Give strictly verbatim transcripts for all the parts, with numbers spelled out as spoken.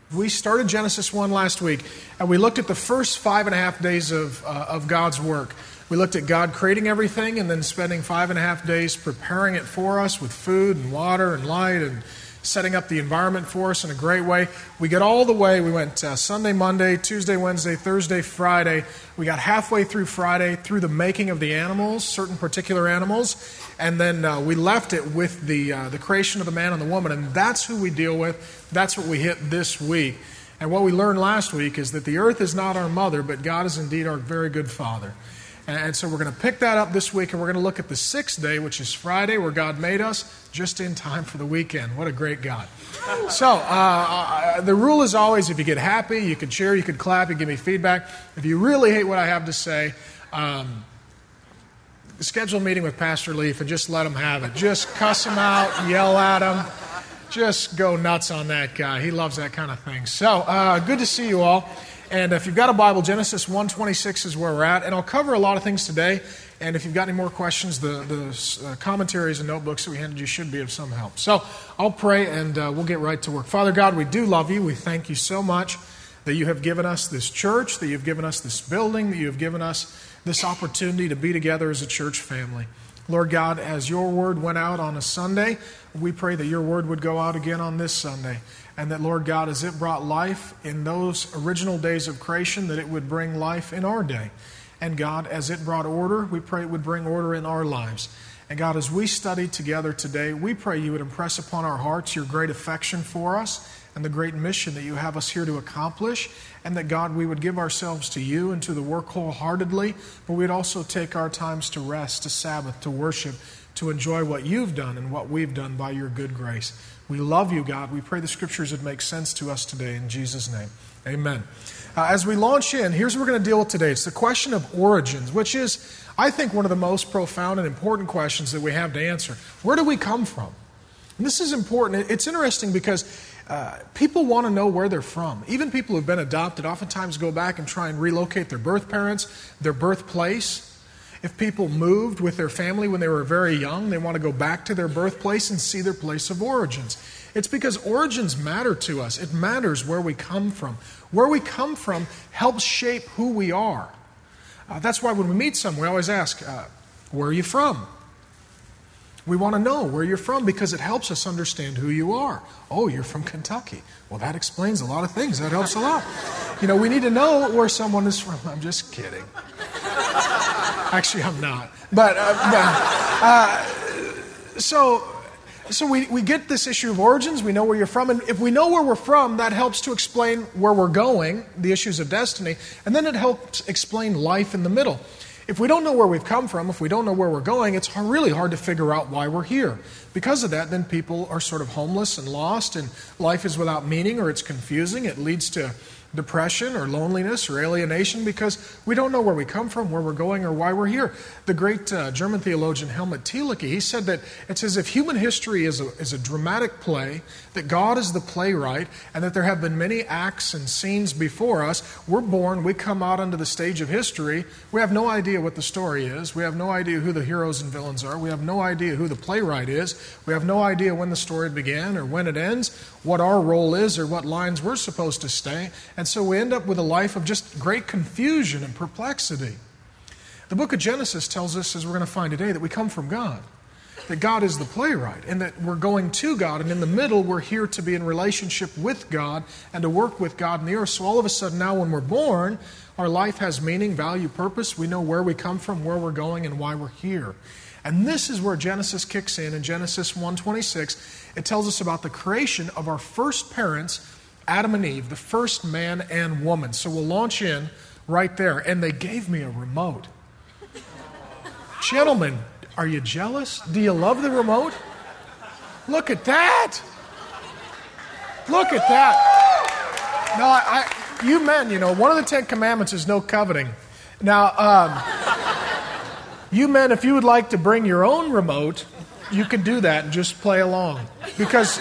We started Genesis one last week, and we looked at the first five and a half days of, uh, of God's work. We looked at God creating everything and then spending five and a half days preparing it for us with food and water and light and setting up the environment for us in a great way. We got all the way. We went uh, Sunday, Monday, Tuesday, Wednesday, Thursday, Friday. We got halfway through Friday through the making of the animals, certain particular animals, and then uh, we left it with the uh, the creation of the man and the woman, and that's who we deal with. That's what we hit this week. And what we learned last week is that the earth is not our mother, but God is indeed our very good Father. And so we're going to pick that up this week, and we're going to look at the sixth day, which is Friday, where God made us just in time for the weekend. What a great God. So uh, uh, the rule is always, if you get happy, you can cheer, you can clap, you give me feedback. If you really hate what I have to say, um, schedule a meeting with Pastor Leaf and just let him have it. Just cuss him out, yell at him. Just go nuts on that guy. He loves that kind of thing. So uh, good to see you all. And if you've got a Bible, Genesis one twenty-six is where we're at. And I'll cover a lot of things today. And if you've got any more questions, the, the uh, commentaries and notebooks that we handed you should be of some help. So I'll pray and uh, we'll get right to work. Father God, we do love you. We thank you so much that you have given us this church, that you've given us this building, that you have given us this opportunity to be together as a church family. Lord God, as your word went out on a Sunday, we pray that your word would go out again on this Sunday. And that, Lord God, as it brought life in those original days of creation, that it would bring life in our day. And God, as it brought order, we pray it would bring order in our lives. And God, as we study together today, we pray you would impress upon our hearts your great affection for us and the great mission that you have us here to accomplish. And that, God, we would give ourselves to you and to the work wholeheartedly, but we'd also take our times to rest, to Sabbath, to worship, to enjoy what you've done and what we've done by your good grace. We love you, God. We pray the Scriptures would make sense to us today. In Jesus' name, amen. Uh, as we launch in, here's what we're going to deal with today. It's the question of origins, which is, I think, one of the most profound and important questions that we have to answer. Where do we come from? And this is important. It's interesting because uh, people want to know where they're from. Even people who've been adopted oftentimes go back and try and relocate their birth parents, their birthplace. If people moved with their family when they were very young, they want to go back to their birthplace and see their place of origins. It's because origins matter to us. It matters where we come from. Where we come from helps shape who we are. Uh, that's why when we meet someone, we always ask, uh, where are you from? We want to know where you're from because it helps us understand who you are. Oh, you're from Kentucky. Well, that explains a lot of things. That helps a lot. You know, we need to know where someone is from. I'm just kidding. Actually, I'm not. But, uh, but uh, so, so we, we get this issue of origins. We know where you're from. And if we know where we're from, that helps to explain where we're going, the issues of destiny. And then it helps explain life in the middle. If we don't know where we've come from, if we don't know where we're going, it's really hard to figure out why we're here. Because of that, then people are sort of homeless and lost, and life is without meaning, or it's confusing. It leads to depression or loneliness or alienation because we don't know where we come from, where we're going, or why we're here. The great uh, German theologian Helmut Thielicke, he said that it's as if human history is a, is a dramatic play, that God is the playwright, and that there have been many acts and scenes before us. We're born, we come out onto the stage of history. We have no idea what the story is. We have no idea who the heroes and villains are. We have no idea who the playwright is. We have no idea when the story began or when it ends, what our role is or what lines we're supposed to stay. And so we end up with a life of just great confusion and perplexity. The book of Genesis tells us, as we're going to find today, that we come from God. That God is the playwright and that we're going to God. And in the middle, we're here to be in relationship with God and to work with God in the earth. So all of a sudden now when we're born, our life has meaning, value, purpose. We know where we come from, where we're going, and why we're here. And this is where Genesis kicks in. In Genesis one twenty-six, it tells us about the creation of our first parents, Adam and Eve, the first man and woman. So we'll launch in right there. And they gave me a remote. Gentlemen, are you jealous? Do you love the remote? Look at that. Look at that. Now, I, I, you men, you know, one of the Ten Commandments is no coveting. Now, um, you men, if you would like to bring your own remote, you can do that and just play along. Because...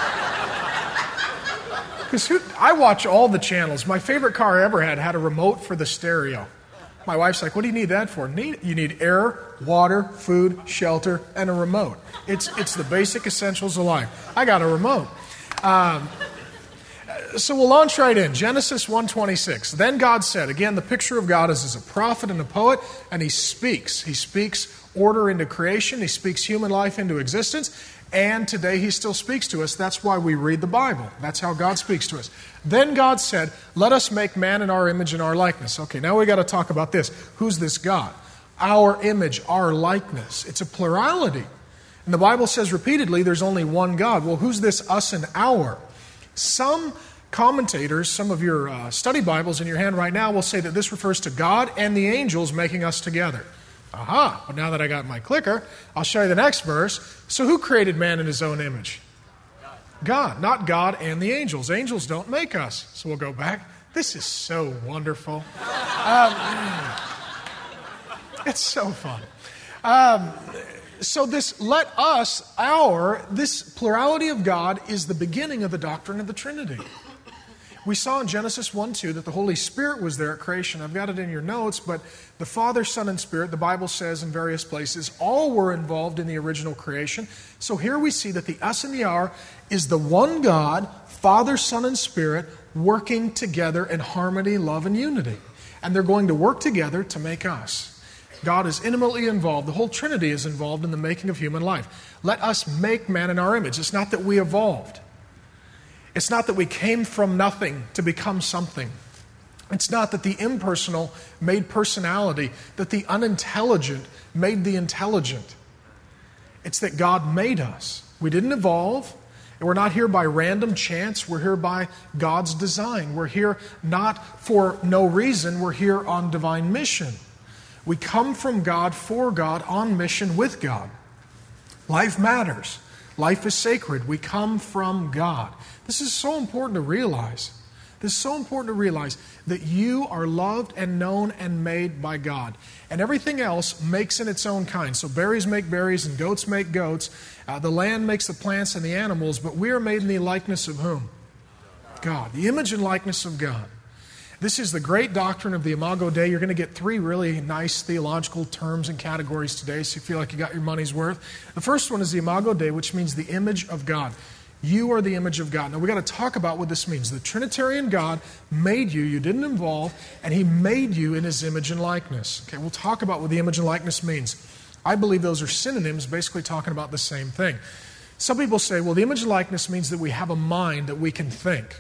Because I watch all the channels. My favorite car I ever had had a remote for the stereo. My wife's like, what do you need that for? Need, you need air, water, food, shelter, and a remote. It's it's the basic essentials of life. I got a remote. Um, So we'll launch right in. Genesis one twenty-six. Then God said, again, the picture of God is as a prophet and a poet, and he speaks. He speaks order into creation. He speaks human life into existence. And today he still speaks to us. That's why we read the Bible. That's how God speaks to us. Then God said, let us make man in our image and our likeness. Okay, now we got to talk about this. Who's this God? Our image, our likeness. It's a plurality. And the Bible says repeatedly there's only one God. Well, who's this us and our? Some commentators, some of your uh, study Bibles in your hand right now will say that this refers to God and the angels making us together. Aha, but now that I got my clicker, I'll show you the next verse. So who created man in his own image? God. God, not God and the angels. Angels don't make us. So we'll go back. This is so wonderful. Um, it's so fun. Um, so this let us, our, this plurality of God is the beginning of the doctrine of the Trinity. We saw in Genesis one two that the Holy Spirit was there at creation. I've got it in your notes, but the Father, Son, and Spirit, the Bible says in various places, all were involved in the original creation. So here we see that the us and the our is the one God, Father, Son, and Spirit, working together in harmony, love, and unity. And they're going to work together to make us. God is intimately involved. The whole Trinity is involved in the making of human life. Let us make man in our image. It's not that we evolved. It's not that we came from nothing to become something. It's not that the impersonal made personality, that the unintelligent made the intelligent. It's that God made us. We didn't evolve. And we're not here by random chance. We're here by God's design. We're here not for no reason. We're here on divine mission. We come from God, for God, on mission with God. Life matters. Life is sacred. We come from God. This is so important to realize. This is so important to realize that you are loved and known and made by God. And everything else makes in its own kind. So berries make berries and goats make goats. Uh, the land makes the plants and the animals. But we are made in the likeness of whom? God. The image and likeness of God. This is the great doctrine of the Imago Dei. You're going to get three really nice theological terms and categories today, so you feel like you got your money's worth. The first one is the Imago Dei, which means the image of God. You are the image of God. Now, we've got to talk about what this means. The Trinitarian God made you, you didn't evolve, and He made you in His image and likeness. Okay, we'll talk about what the image and likeness means. I believe those are synonyms, basically talking about the same thing. Some people say, well, the image and likeness means that we have a mind that we can think.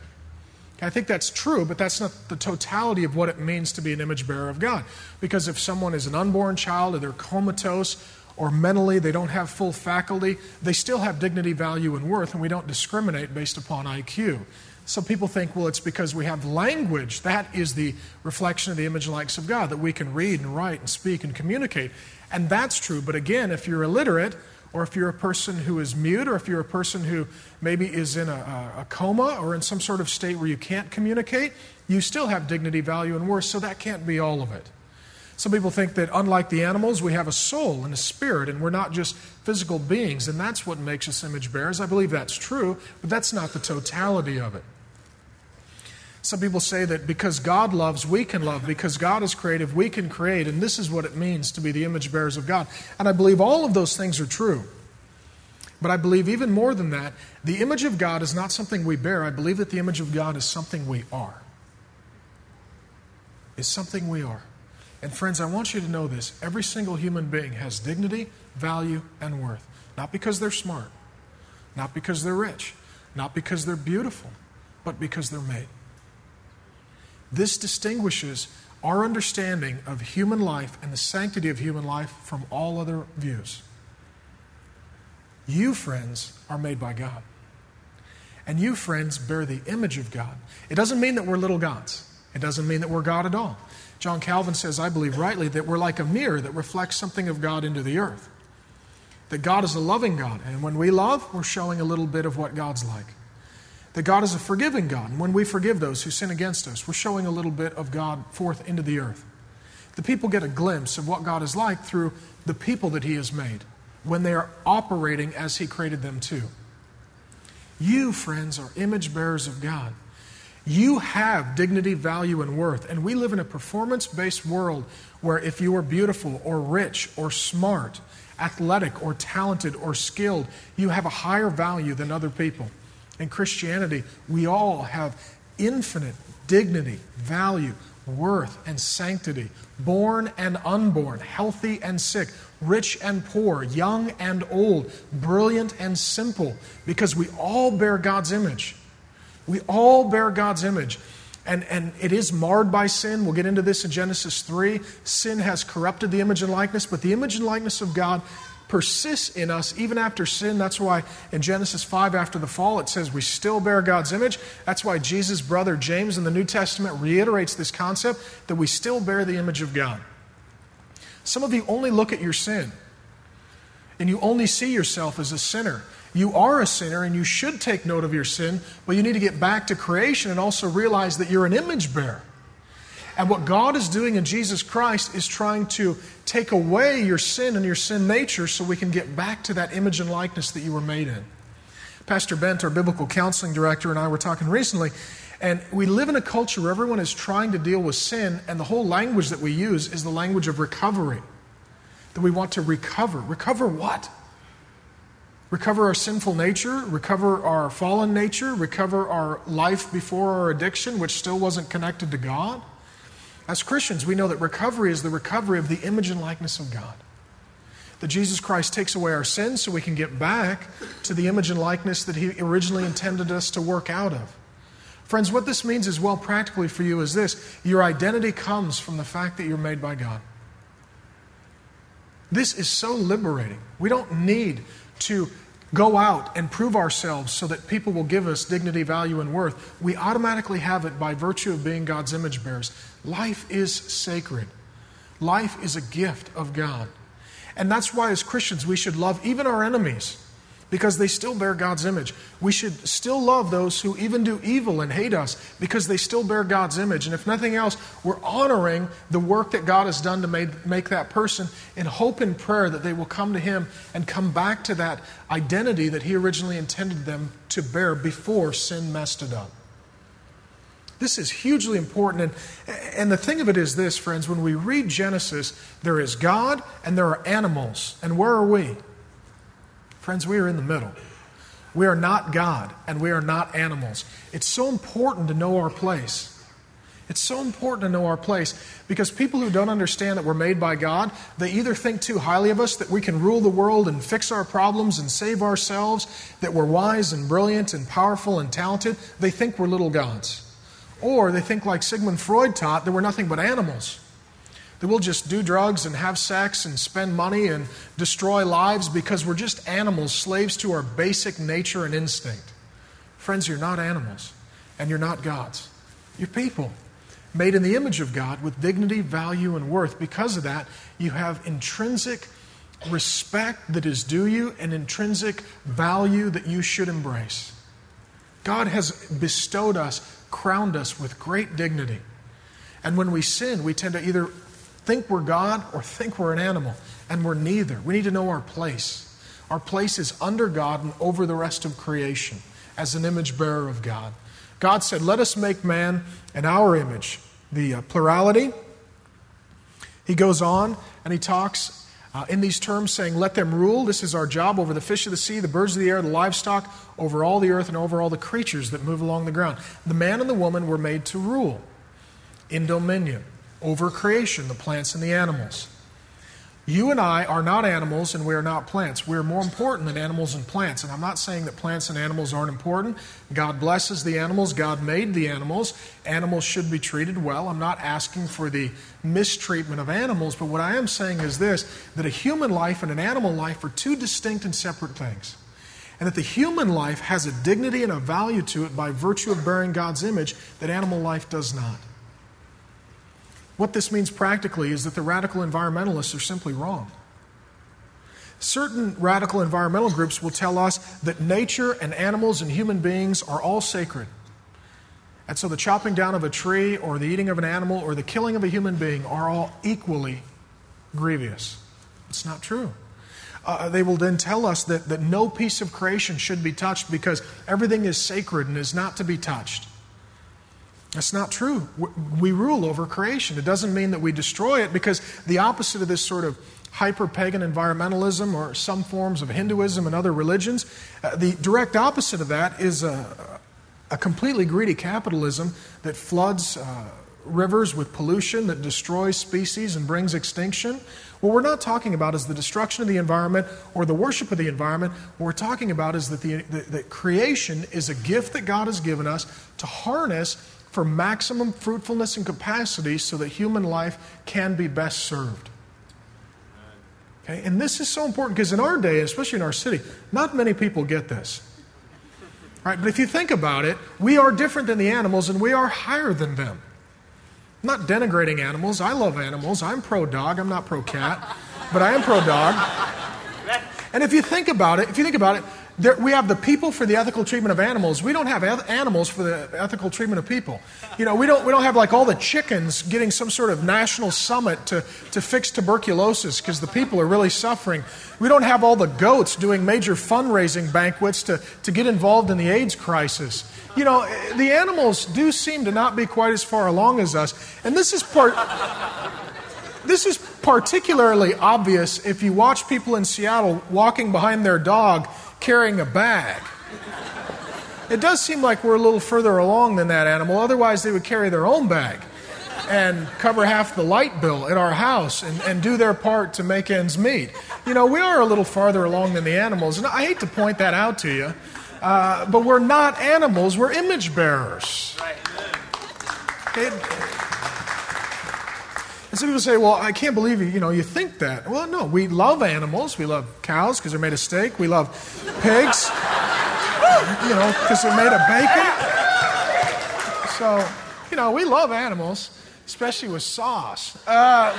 I think that's true, but that's not the totality of what it means to be an image bearer of God. Because if someone is an unborn child or they're comatose or mentally they don't have full faculty, they still have dignity, value, and worth, and we don't discriminate based upon I Q. Some people think, well, it's because we have language. That is the reflection of the image and likeness of God, that we can read and write and speak and communicate. And that's true, but again, if you're illiterate, or if you're a person who is mute, or if you're a person who maybe is in a, a coma or in some sort of state where you can't communicate, you still have dignity, value, and worth, so that can't be all of it. Some people think that unlike the animals, we have a soul and a spirit, and we're not just physical beings, and that's what makes us image bearers. I believe that's true, but that's not the totality of it. Some people say that because God loves, we can love. Because God is creative, we can create. And this is what it means to be the image bearers of God. And I believe all of those things are true. But I believe even more than that, the image of God is not something we bear. I believe that the image of God is something we are. It's something we are. And friends, I want you to know this. Every single human being has dignity, value, and worth. Not because they're smart. Not because they're rich. Not because they're beautiful. But because they're made. This distinguishes our understanding of human life and the sanctity of human life from all other views. You, friends, are made by God. And you, friends, bear the image of God. It doesn't mean that we're little gods. It doesn't mean that we're God at all. John Calvin says, I believe rightly, that we're like a mirror that reflects something of God into the earth. That God is a loving God, and when we love, we're showing a little bit of what God's like. That God is a forgiving God, and when we forgive those who sin against us, we're showing a little bit of God forth into the earth. The people get a glimpse of what God is like through the people that He has made, when they are operating as He created them to. You, friends, are image bearers of God. You have dignity, value, and worth, and we live in a performance-based world where if you are beautiful or rich or smart, athletic or talented or skilled, you have a higher value than other people. In Christianity, we all have infinite dignity, value, worth, and sanctity, born and unborn, healthy and sick, rich and poor, young and old, brilliant and simple, because we all bear God's image. We all bear God's image. And, and it is marred by sin. We'll get into this in Genesis three. Sin has corrupted the image and likeness, but the image and likeness of God persists in us even after sin. That's why in Genesis five, after the fall, it says we still bear God's image. That's why Jesus' brother James in the New Testament reiterates this concept that we still bear the image of God. Some of you only look at your sin, and you only see yourself as a sinner. You are a sinner, and you should take note of your sin, but you need to get back to creation and also realize that you're an image bearer. And what God is doing in Jesus Christ is trying to take away your sin and your sin nature so we can get back to that image and likeness that you were made in. Pastor Bent, our biblical counseling director, and I were talking recently, and we live in a culture where everyone is trying to deal with sin, and the whole language that we use is the language of recovery. That we want to recover. Recover what? Recover our sinful nature, recover our fallen nature, recover our life before our addiction, which still wasn't connected to God. As Christians, we know that recovery is the recovery of the image and likeness of God. That Jesus Christ takes away our sins so we can get back to the image and likeness that He originally intended us to work out of. Friends, what this means as well practically for you is this: your identity comes from the fact that you're made by God. This is so liberating. We don't need to go out and prove ourselves so that people will give us dignity, value, and worth. We automatically have it by virtue of being God's image bearers. Life is sacred. Life is a gift of God. And that's why as Christians we should love even our enemies, because they still bear God's image. We should still love those who even do evil and hate us, because they still bear God's image. And if nothing else, we're honoring the work that God has done to make, make that person, in hope and prayer that they will come to Him and come back to that identity that He originally intended them to bear before sin messed it up. This is hugely important. And, and the thing of it is this, friends, when we read Genesis, there is God and there are animals. And where are we? Friends, we are in the middle. We are not God and we are not animals. It's so important to know our place. It's so important to know our place, because people who don't understand that we're made by God, they either think too highly of us, that we can rule the world and fix our problems and save ourselves, that we're wise and brilliant and powerful and talented. They think we're little gods. Or they think, like Sigmund Freud taught, that we're nothing but animals. That we'll just do drugs and have sex and spend money and destroy lives because we're just animals, slaves to our basic nature and instinct. Friends, you're not animals and you're not gods. You're people made in the image of God with dignity, value, and worth. Because of that, you have intrinsic respect that is due you and intrinsic value that you should embrace. God has bestowed us, crowned us with great dignity. And when we sin, we tend to either think we're God or think we're an animal, and we're neither. We need to know our place. Our place is under God and over the rest of creation as an image bearer of God. God said, let us make man in our image. The uh, plurality. He goes on and he talks uh, in these terms, saying, let them rule. This is our job over the fish of the sea, the birds of the air, the livestock, over all the earth and over all the creatures that move along the ground. The man and the woman were made to rule in dominion over creation, the plants and the animals. You and I are not animals and we are not plants. We are more important than animals and plants. And I'm not saying that plants and animals aren't important. God blesses the animals. God made the animals. Animals should be treated well. I'm not asking for the mistreatment of animals, but what I am saying is this, that a human life and an animal life are two distinct and separate things. And that the human life has a dignity and a value to it by virtue of bearing God's image that animal life does not. What this means practically is that the radical environmentalists are simply wrong. Certain radical environmental groups will tell us that nature and animals and human beings are all sacred. And so the chopping down of a tree or the eating of an animal or the killing of a human being are all equally grievous. It's not true. Uh, they will then tell us that, that no piece of creation should be touched because everything is sacred and is not to be touched. That's not true. We rule over creation. It doesn't mean that we destroy it, because the opposite of this sort of hyper-pagan environmentalism or some forms of Hinduism and other religions. Uh, the direct opposite of that is a, a completely greedy capitalism that floods uh, rivers with pollution, that destroys species and brings extinction. What we're not talking about is the destruction of the environment or the worship of the environment. What we're talking about is that the, the, the creation is a gift that God has given us to harness for maximum fruitfulness and capacity so that human life can be best served. Okay? And this is so important because in our day, especially in our city, not many people get this. Right? But if you think about it, we are different than the animals and we are higher than them. I'm not denigrating animals. I love animals. I'm pro-dog. I'm not pro-cat. But I am pro-dog. And if you think about it, if you think about it, there, we have the people for the ethical treatment of animals. We don't have animals for the ethical treatment of people. You know, we don't we don't have like all the chickens getting some sort of national summit to, to fix tuberculosis because the people are really suffering. We don't have all the goats doing major fundraising banquets to, to get involved in the AIDS crisis. You know, the animals do seem to not be quite as far along as us. And this is part... This is particularly obvious if you watch people in Seattle walking behind their dog carrying a bag. It does seem like we're a little further along than that animal. Otherwise, they would carry their own bag and cover half the light bill at our house and, and do their part to make ends meet. You know, we are a little farther along than the animals. And I hate to point that out to you, uh, but we're not animals. We're image bearers. Okay? And some people say, well, I can't believe you, you know, you think that. Well, no, we love animals. We love cows because they're made of steak. We love pigs, you know, because they're made of bacon. So, you know, we love animals, especially with sauce. Uh,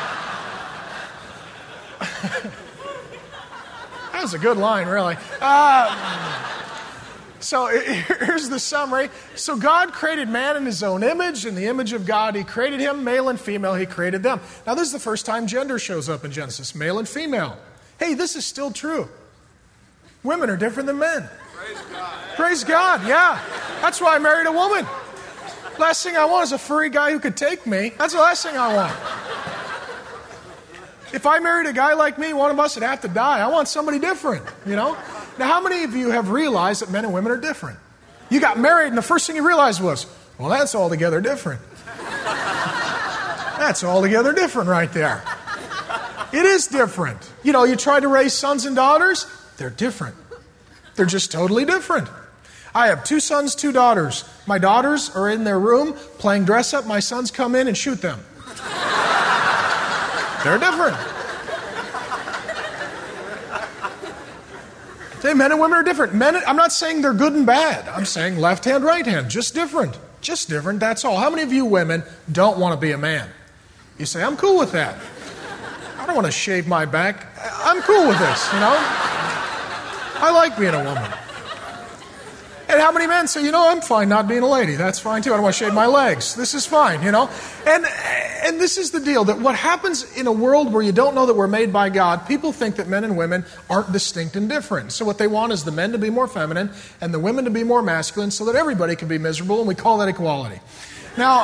that was a good line, really. Uh, So here's the summary. So God created man in his own image. In the image of God, he created him. Male and female, he created them. Now, this is the first time gender shows up in Genesis. Male and female. Hey, this is still true. Women are different than men. Praise God. Praise God, yeah. That's why I married a woman. Last thing I want is a furry guy who could take me. That's the last thing I want. If I married a guy like me, one of us would have to die. I want somebody different, you know? Now, how many of you have realized that men and women are different? You got married and the first thing you realized was, well, that's altogether different. That's altogether different right there. It is different. You know, you try to raise sons and daughters, they're different. They're just totally different. I have two sons, two daughters. My daughters are in their room playing dress up. My sons come in and shoot them. They're different. Say, men and women are different. Men, I'm not saying they're good and bad. I'm saying left hand, right hand. Just different. Just different, that's all. How many of you women don't want to be a man? You say, I'm cool with that. I don't want to shave my back. I'm cool with this, you know? I like being a woman. And how many men say, you know, I'm fine not being a lady. That's fine too. I don't want to shave my legs. This is fine, you know? And and this is the deal, that what happens in a world where you don't know that we're made by God, people think that men and women aren't distinct and different. So what they want is the men to be more feminine and the women to be more masculine so that everybody can be miserable, and we call that equality. Now,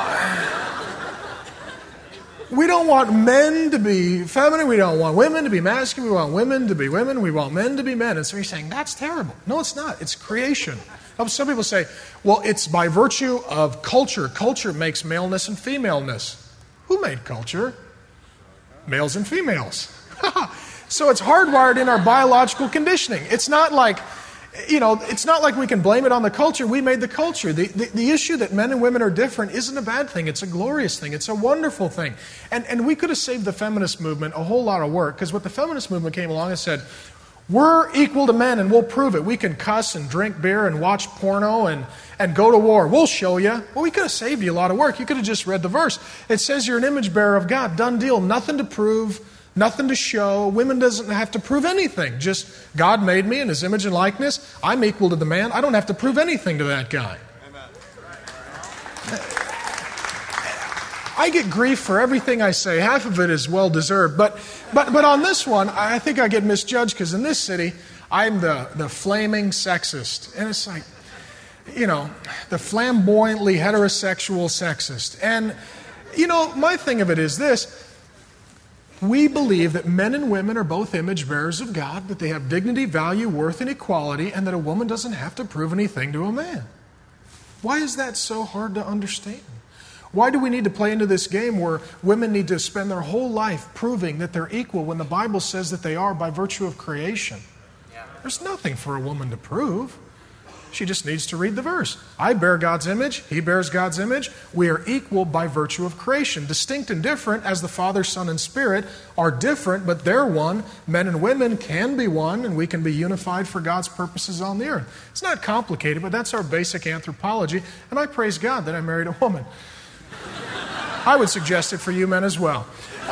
we don't want men to be feminine. We don't want women to be masculine. We want women to be women. We want men to be men. And so you're saying, that's terrible. No, it's not. It's creation. Some people say, well, it's by virtue of culture. Culture makes maleness and femaleness. Who made culture? Males and females. So it's hardwired in our biological conditioning. It's not like, you know, it's not like we can blame it on the culture. We made the culture. The, the, the issue that men and women are different isn't a bad thing. It's a glorious thing. It's a wonderful thing. And, and we could have saved the feminist movement a whole lot of work, because what the feminist movement came along and said, we're equal to men and we'll prove it. We can cuss and drink beer and watch porno and, and go to war. We'll show you. Well, we could have saved you a lot of work. You could have just read the verse. It says you're an image bearer of God. Done deal. Nothing to prove. Nothing to show. Women doesn't have to prove anything. Just God made me in his image and likeness. I'm equal to the man. I don't have to prove anything to that guy. Amen. I get grief for everything I say. Half of it is well-deserved. But but but on this one, I think I get misjudged, because in this city, I'm the, the flaming sexist. And it's like, you know, the flamboyantly heterosexual sexist. And, you know, my thing of it is this. We believe that men and women are both image bearers of God, that they have dignity, value, worth, and equality, and that a woman doesn't have to prove anything to a man. Why is that so hard to understand? Why do we need to play into this game where women need to spend their whole life proving that they're equal when the Bible says that they are by virtue of creation? There's nothing for a woman to prove. She just needs to read the verse. I bear God's image. He bears God's image. We are equal by virtue of creation. Distinct and different as the Father, Son, and Spirit are different, but they're one. Men and women can be one, and we can be unified for God's purposes on the earth. It's not complicated, but that's our basic anthropology, and I praise God that I married a woman. I would suggest it for you men as well.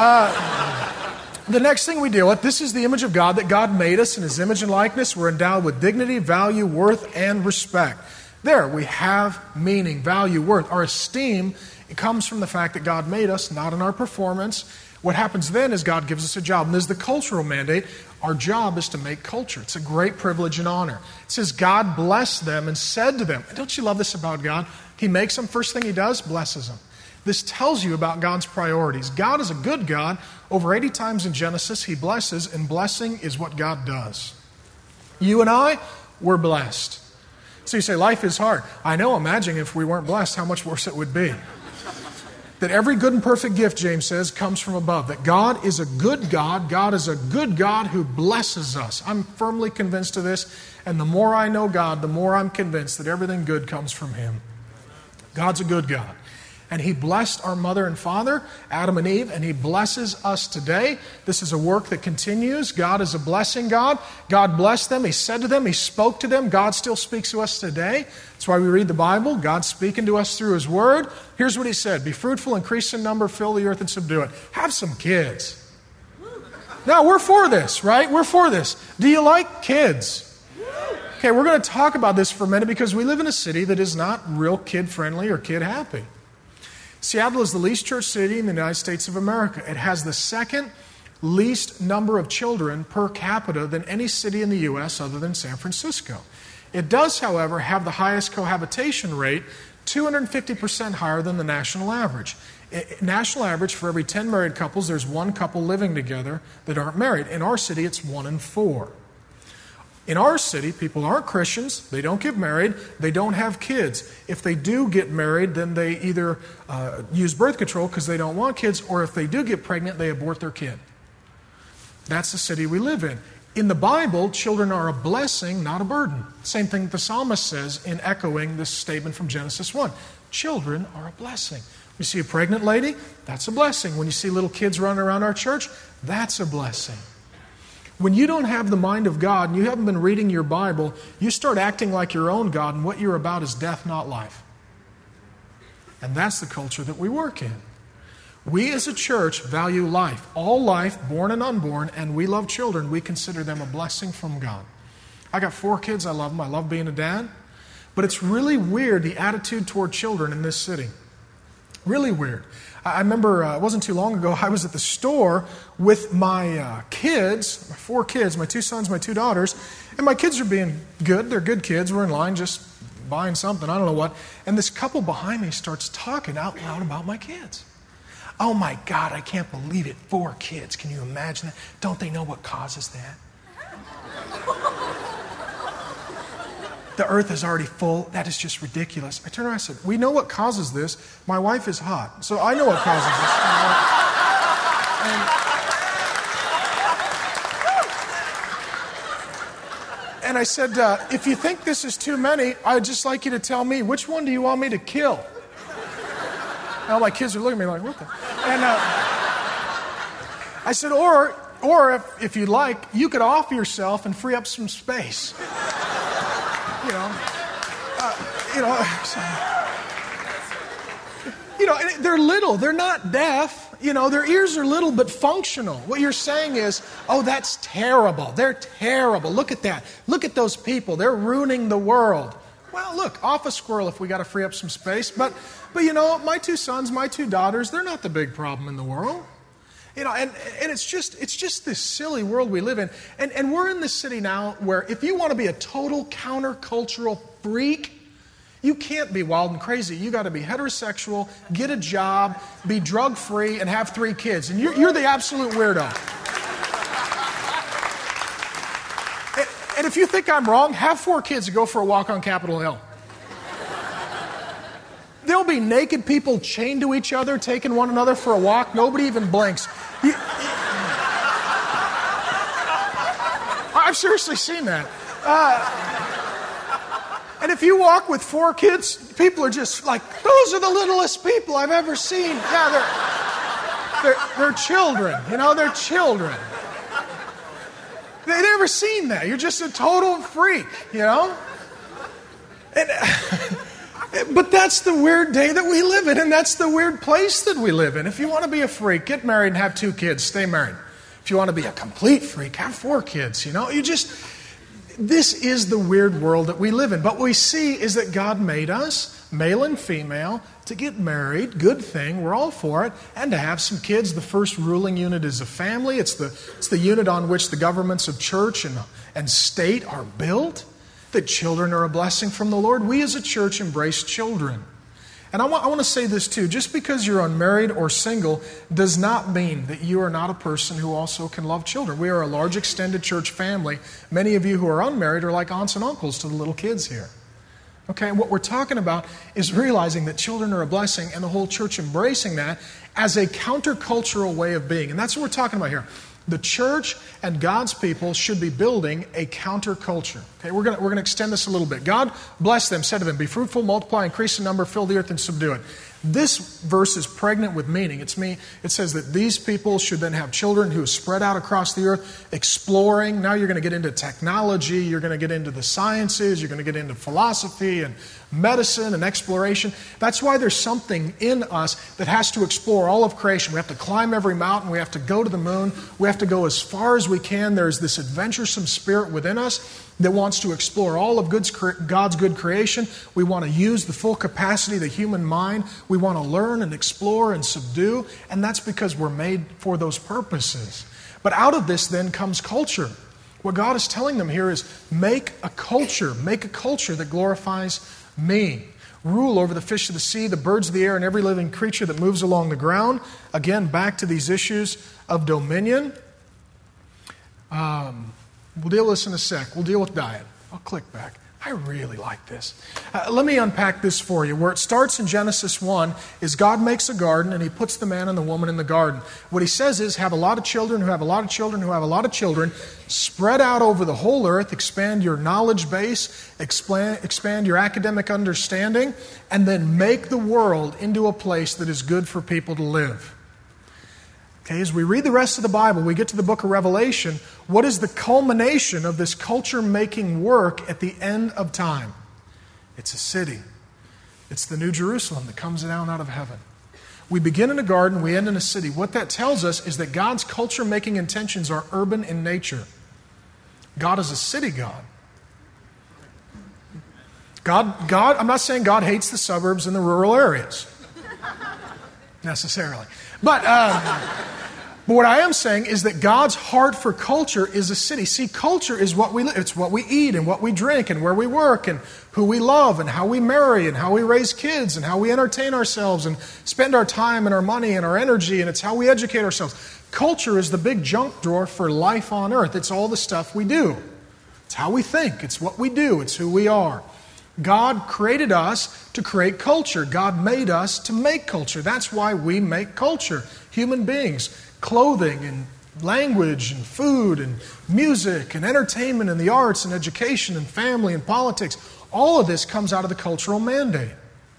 Uh, The next thing we deal with, this is the image of God, that God made us in His image and likeness. We're endowed with dignity, value, worth, and respect. There, we have meaning, value, worth. Our esteem, it comes from the fact that God made us, not in our performance. What happens then is God gives us a job. And there's the cultural mandate. Our job is to make culture. It's a great privilege and honor. It says God blessed them and said to them. Don't you love this about God? He makes them, first thing He does, blesses them. This tells you about God's priorities. God is a good God. Over eighty times in Genesis, He blesses, and blessing is what God does. You and I, we're blessed. So you say, life is hard. I know, imagine if we weren't blessed, how much worse it would be. That every good and perfect gift, James says, comes from above. That God is a good God. God is a good God who blesses us. I'm firmly convinced of this. And the more I know God, the more I'm convinced that everything good comes from Him. God's a good God. And He blessed our mother and father, Adam and Eve, and He blesses us today. This is a work that continues. God is a blessing God. God blessed them. He said to them. He spoke to them. God still speaks to us today. That's why we read the Bible. God's speaking to us through His Word. Here's what He said. Be fruitful, increase in number, fill the earth, and subdue it. Have some kids. Now, we're for this, right? We're for this. Do you like kids? Okay, we're going to talk about this for a minute because we live in a city that is not real kid-friendly or kid-happy. Seattle is the least church city in the United States of America. It has the second least number of children per capita than any city in the U S other than San Francisco. It does, however, have the highest cohabitation rate, two hundred fifty percent higher than the national average. It, national average, for every ten married couples, there's one couple living together that aren't married. In our city, it's one in four. In our city, people aren't Christians, they don't get married, they don't have kids. If they do get married, then they either uh, use birth control because they don't want kids, or if they do get pregnant, they abort their kid. That's the city we live in. In the Bible, children are a blessing, not a burden. Same thing the psalmist says in echoing this statement from Genesis one. Children are a blessing. When you see a pregnant lady, that's a blessing. When you see little kids running around our church, that's a blessing. When you don't have the mind of God and you haven't been reading your Bible, you start acting like your own God, and what you're about is death, not life. And that's the culture that we work in. We as a church value life, all life, born and unborn, and we love children. We consider them a blessing from God. I got four kids. I love them. I love being a dad. But it's really weird, the attitude toward children in this city. Really weird. I remember uh, it wasn't too long ago, I was at the store with my uh, kids, my four kids, my two sons, my two daughters, and my kids are being good. They're good kids. We're in line just buying something, I don't know what. And this couple behind me starts talking out loud about my kids. Oh my God, I can't believe it. Four kids. Can you imagine that? Don't they know what causes that? The earth is already full. That is just ridiculous. I turned around and said, we know what causes this. My wife is hot, so I know what causes this. And, and I said, uh, if you think this is too many, I'd just like you to tell me, which one do you want me to kill? And all my kids are looking at me like, what the? And uh, I said, or, or if, if you'd like, you could off yourself and free up some space. You know, uh, you know, so, you know, they're little. They're not deaf. You know, their ears are little but functional. What you're saying is, oh, that's terrible. They're terrible. Look at that. Look at those people. They're ruining the world. Well, look, off a squirrel if we got to free up some space. But, but you know, my two sons, my two daughters, they're not the big problem in the world. You know, and, and it's just it's just this silly world we live in. And, and we're in this city now where if you want to be a total countercultural freak, You can't be wild and crazy. You got to be heterosexual, get a job, be drug-free, and have three kids. And you're, you're the absolute weirdo. and, and if you think I'm wrong, have four kids and go for a walk on Capitol Hill. There'll be naked people chained to each other, taking one another for a walk. Nobody even blinks. You, I've seriously seen that. Uh, and if you walk with four kids, people are just like, those are the littlest people I've ever seen. Yeah, they're, they're, they're children. You know, they're children. They've never seen that. You're just a total freak, you know? And, but that's the weird day that we live in, and that's the weird place that we live in. If you want to be a freak, get married and have two kids. Stay married. If you want to be a complete freak, have four kids. You know, you just, this is the weird world that we live in. But what we see is that God made us, male and female, to get married. Good thing. We're all for it. And to have some kids. The first ruling unit is a family. It's the, it's the unit on which the governments of church and, and state are built. That children are a blessing from the Lord. We as a church embrace children. And I want, I want to say this too. Just because you're unmarried or single does not mean that you are not a person who also can love children. We are a large extended church family. Many of you who are unmarried are like aunts and uncles to the little kids here. Okay, and what we're talking about is realizing that children are a blessing and the whole church embracing that as a countercultural way of being. And that's what we're talking about here. The church and God's people should be building a counterculture. Okay, we're going we're going to extend this a little bit. God blessed them, said to them, be fruitful, multiply, increase in number, fill the earth, and subdue it. This verse is pregnant with meaning. It's me. It says that these people should then have children who are spread out across the earth, exploring. Now you're going to get into technology. You're going to get into the sciences. You're going to get into philosophy and medicine and exploration. That's why there's something in us that has to explore all of creation. We have to climb every mountain. We have to go to the moon. We have to go as far as we can. There's this adventuresome spirit within us that wants to explore all of God's good creation. We want to use the full capacity of the human mind. We want to learn and explore and subdue. And that's because we're made for those purposes. But out of this then comes culture. What God is telling them here is make a culture. Make a culture that glorifies me. Rule over the fish of the sea, the birds of the air, and every living creature that moves along the ground. Again, back to these issues of dominion. Um... We'll deal with this in a sec. We'll deal with diet. I'll click back. I really like this. Uh, let me unpack this for you. Where it starts in Genesis one is God makes a garden and He puts the man and the woman in the garden. What He says is have a lot of children who have a lot of children who have a lot of children. Spread out over the whole earth. Expand your knowledge base. Expand, expand your academic understanding. And then make the world into a place that is good for people to live. Okay, as we read the rest of the Bible, we get to the book of Revelation. What is the culmination of this culture-making work at the end of time? It's a city. It's the New Jerusalem that comes down out of heaven. We begin in a garden, we end in a city. What that tells us is that God's culture-making intentions are urban in nature. God is a city God. God, God, I'm not saying God hates the suburbs and the rural areas. Necessarily. But, um, but what I am saying is that God's heart for culture is a city. See, culture is what we live. It's what we eat and what we drink and where we work and who we love and how we marry and how we raise kids and how we entertain ourselves and spend our time and our money and our energy, and it's how we educate ourselves. Culture is the big junk drawer for life on earth. It's all the stuff we do. It's how we think. It's what we do. It's who we are. God created us to create culture. God made us to make culture. That's why we make culture. Human beings, clothing and language and food and music and entertainment and the arts and education and family and politics. All of this comes out of the cultural mandate.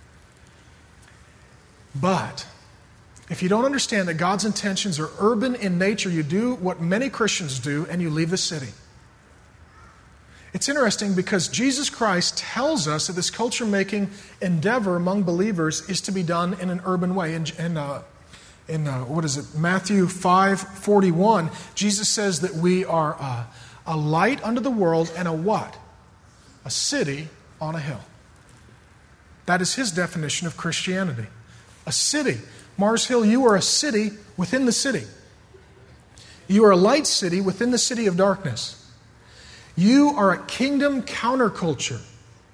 But if you don't understand that God's intentions are urban in nature, you do what many Christians do and you leave the city. It's interesting because Jesus Christ tells us that this culture-making endeavor among believers is to be done in an urban way. In, in, uh, in uh, what is it, Matthew five forty-one, Jesus says that we are uh, a light unto the world and a what? A city on a hill. That is His definition of Christianity. A city. Mars Hill, you are a city within the city. You are a light city within the city of darkness. You are a kingdom counterculture.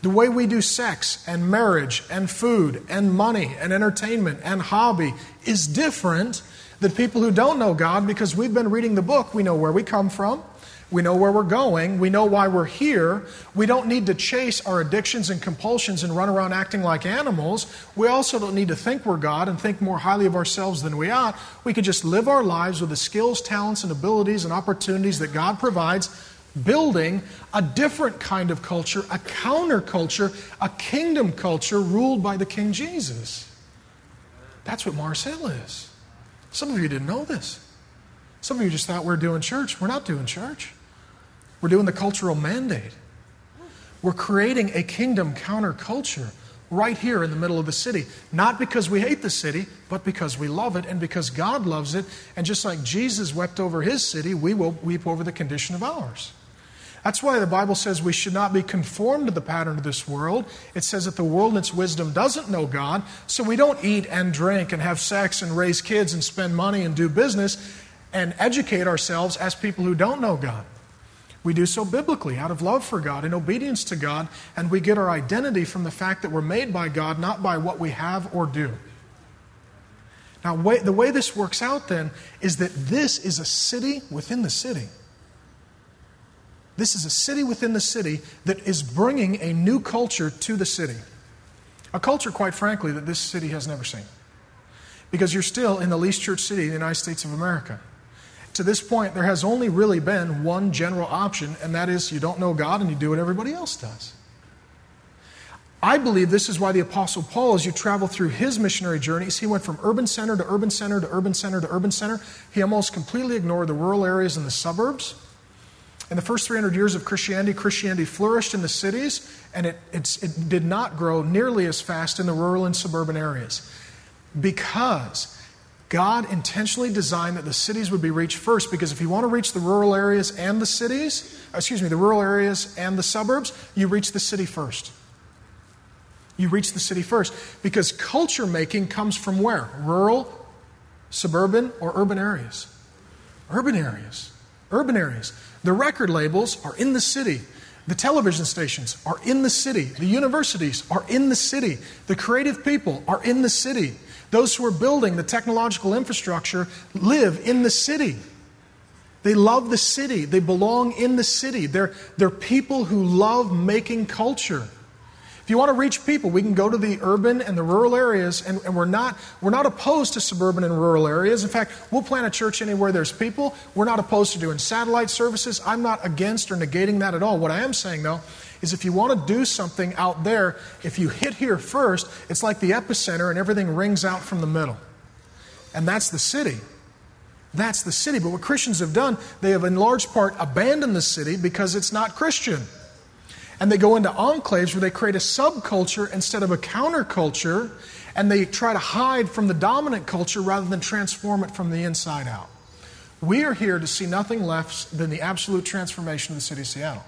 The way we do sex and marriage and food and money and entertainment and hobby is different than people who don't know God, because we've been reading the book. We know where we come from. We know where we're going. We know why we're here. We don't need to chase our addictions and compulsions and run around acting like animals. We also don't need to think we're God and think more highly of ourselves than we ought. We could just live our lives with the skills, talents, and abilities and opportunities that God provides, building a different kind of culture, a counterculture, a kingdom culture ruled by the King Jesus. That's what Mars Hill is. Some of you didn't know this. Some of you just thought we're doing church. We're not doing church. We're doing the cultural mandate. We're creating a kingdom counterculture right here in the middle of the city. Not because we hate the city, but because we love it and because God loves it. And just like Jesus wept over his city, we will weep over the condition of ours. That's why the Bible says we should not be conformed to the pattern of this world. It says that the world in its wisdom doesn't know God, so we don't eat and drink and have sex and raise kids and spend money and do business and educate ourselves as people who don't know God. We do so biblically, out of love for God and obedience to God, and we get our identity from the fact that we're made by God, not by what we have or do. Now, the way this works out then is that this is a city within the city. This is a city within the city that is bringing a new culture to the city. A culture, quite frankly, that this city has never seen. Because you're still in the least church city in the United States of America. To this point, there has only really been one general option, and that is you don't know God and you do what everybody else does. I believe this is why the Apostle Paul, as you travel through his missionary journeys, he went from urban center to urban center to urban center to urban center. He almost completely ignored the rural areas and the suburbs. In the first three hundred years of Christianity, Christianity flourished in the cities, and it, it's, it did not grow nearly as fast in the rural and suburban areas. Because God intentionally designed that the cities would be reached first, because if you want to reach the rural areas and the cities, excuse me, the rural areas and the suburbs, you reach the city first. You reach the city first. Because culture making comes from where? Rural, suburban, or urban areas? Urban areas. Urban areas. The record labels are in the city. The television stations are in the city. The universities are in the city. The creative people are in the city. Those who are building the technological infrastructure live in the city. They love the city. They belong in the city. They're, they're people who love making culture. If you want to reach people, we can go to the urban and the rural areas, and, and we're not, we're not opposed to suburban and rural areas. In fact, we'll plant a church anywhere there's people. We're not opposed to doing satellite services. I'm not against or negating that at all. What I am saying, though, is if you want to do something out there, if you hit here first, it's like the epicenter and everything rings out from the middle. And that's the city. That's the city. But what Christians have done, they have in large part abandoned the city because it's not Christian. And they go into enclaves where they create a subculture instead of a counterculture, and they try to hide from the dominant culture rather than transform it from the inside out. We are here to see nothing less than the absolute transformation of the city of Seattle.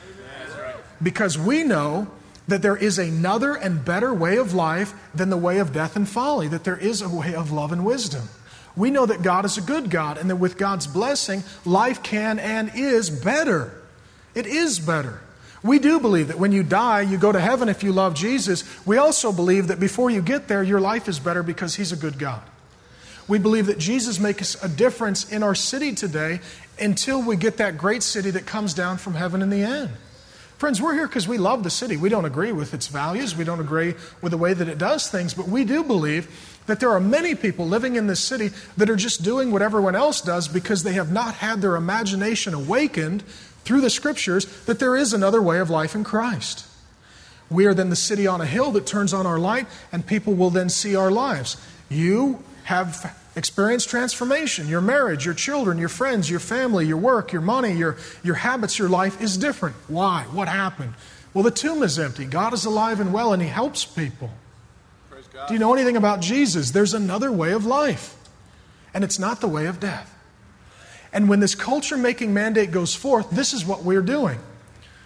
Because we know that there is another and better way of life than the way of death and folly, that there is a way of love and wisdom. We know that God is a good God, and that with God's blessing, life can and is better. It is better. We do believe that when you die, you go to heaven if you love Jesus. We also believe that before you get there, your life is better because He's a good God. We believe that Jesus makes a difference in our city today until we get that great city that comes down from heaven in the end. Friends, we're here because we love the city. We don't agree with its values. We don't agree with the way that it does things. But we do believe that there are many people living in this city that are just doing what everyone else does because they have not had their imagination awakened through the Scriptures that there is another way of life in Christ. We are then the city on a hill that turns on our light, and people will then see our lives. You have experienced transformation. Your marriage, your children, your friends, your family, your work, your money, your, your habits, your life is different. Why? What happened? Well, the tomb is empty. God is alive and well, and He helps people. Praise God. Do you know anything about Jesus? There's another way of life, and it's not the way of death. And when this culture-making mandate goes forth, this is what we're doing.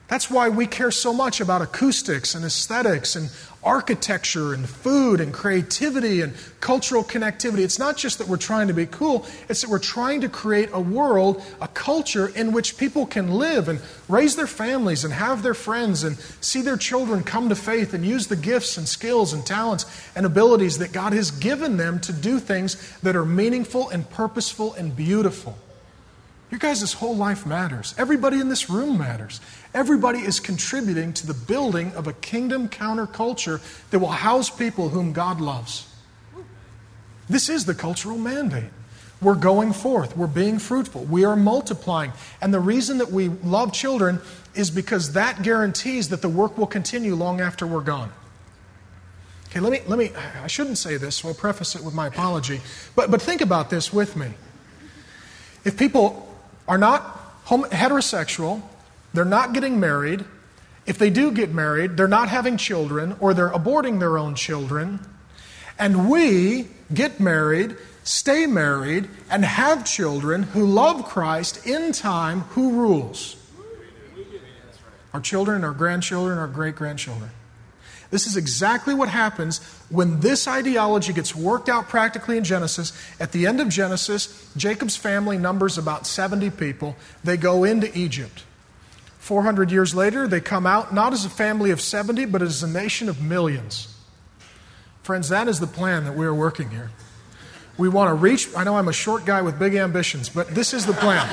That's why we care so much about acoustics and aesthetics and architecture and food and creativity and cultural connectivity. It's not just that we're trying to be cool, it's that we're trying to create a world, a culture in which people can live and raise their families and have their friends and see their children come to faith and use the gifts and skills and talents and abilities that God has given them to do things that are meaningful and purposeful and beautiful. You guys' whole life matters. Everybody in this room matters. Everybody is contributing to the building of a kingdom counterculture that will house people whom God loves. This is the cultural mandate. We're going forth. We're being fruitful. We are multiplying. And the reason that we love children is because that guarantees that the work will continue long after we're gone. Okay, let me, let me, I shouldn't say this, so I'll preface it with my apology. But, but think about this with me. If people are not home, heterosexual, they're not getting married, if they do get married, they're not having children or they're aborting their own children, and we get married, stay married, and have children who love Christ in time, who rules? Our children, our grandchildren, our great-grandchildren. This is exactly what happens when this ideology gets worked out practically in Genesis. At the end of Genesis, Jacob's family numbers about seventy people. They go into Egypt. four hundred years later, they come out not as a family of seventy, but as a nation of millions. Friends, that is the plan that we are working here. We want to reach, I know I'm a short guy with big ambitions, but this is the plan.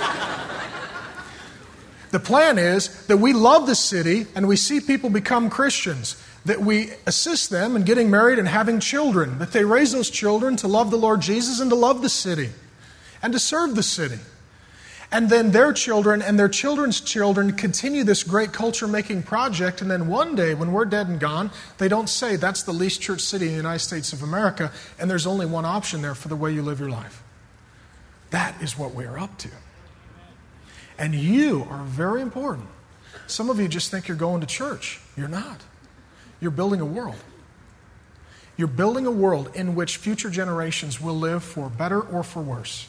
The plan is that we love the city and we see people become Christians, that we assist them in getting married and having children, that they raise those children to love the Lord Jesus and to love the city and to serve the city. And then their children and their children's children continue this great culture-making project, and then one day when we're dead and gone, they don't say that's the least church city in the United States of America and there's only one option there for the way you live your life. That is what we are up to. And you are very important. Some of you just think you're going to church. You're not. You're building a world. You're building a world in which future generations will live for better or for worse.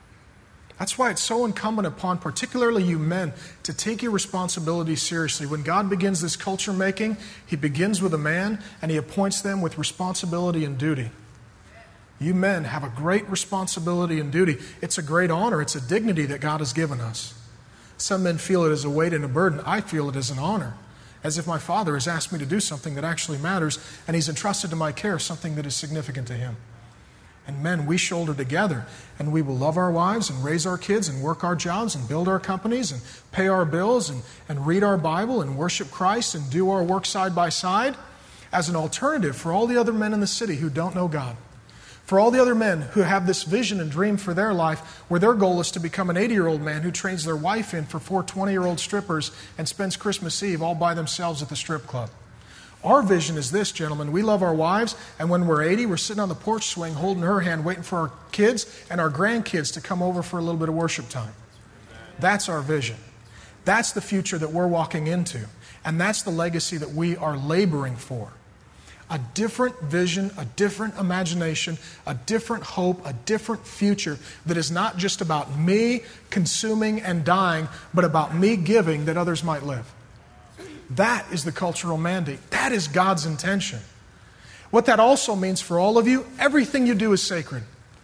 That's why it's so incumbent upon, particularly you men, to take your responsibility seriously. When God begins this culture making, He begins with a man and He appoints them with responsibility and duty. You men have a great responsibility and duty. It's a great honor. It's a dignity that God has given us. Some men feel it as a weight and a burden. I feel it as an honor, as if my Father has asked me to do something that actually matters and He's entrusted to my care something that is significant to Him. And men, we shoulder together and we will love our wives and raise our kids and work our jobs and build our companies and pay our bills and, and read our Bible and worship Christ and do our work side by side as an alternative for all the other men in the city who don't know God. For all the other men who have this vision and dream for their life where their goal is to become an eighty-year-old man who trains their wife in for four twenty-year-old strippers and spends Christmas Eve all by themselves at the strip club. Our vision is this, gentlemen. We love our wives, and when we're eighty, we're sitting on the porch swing holding her hand, waiting for our kids and our grandkids to come over for a little bit of worship time. That's our vision. That's the future that we're walking into, and that's the legacy that we are laboring for. A different vision, a different imagination, a different hope, a different future that is not just about me consuming and dying, but about me giving that others might live. That is the cultural mandate. That is God's intention. What that also means for all of you, everything you do is sacred.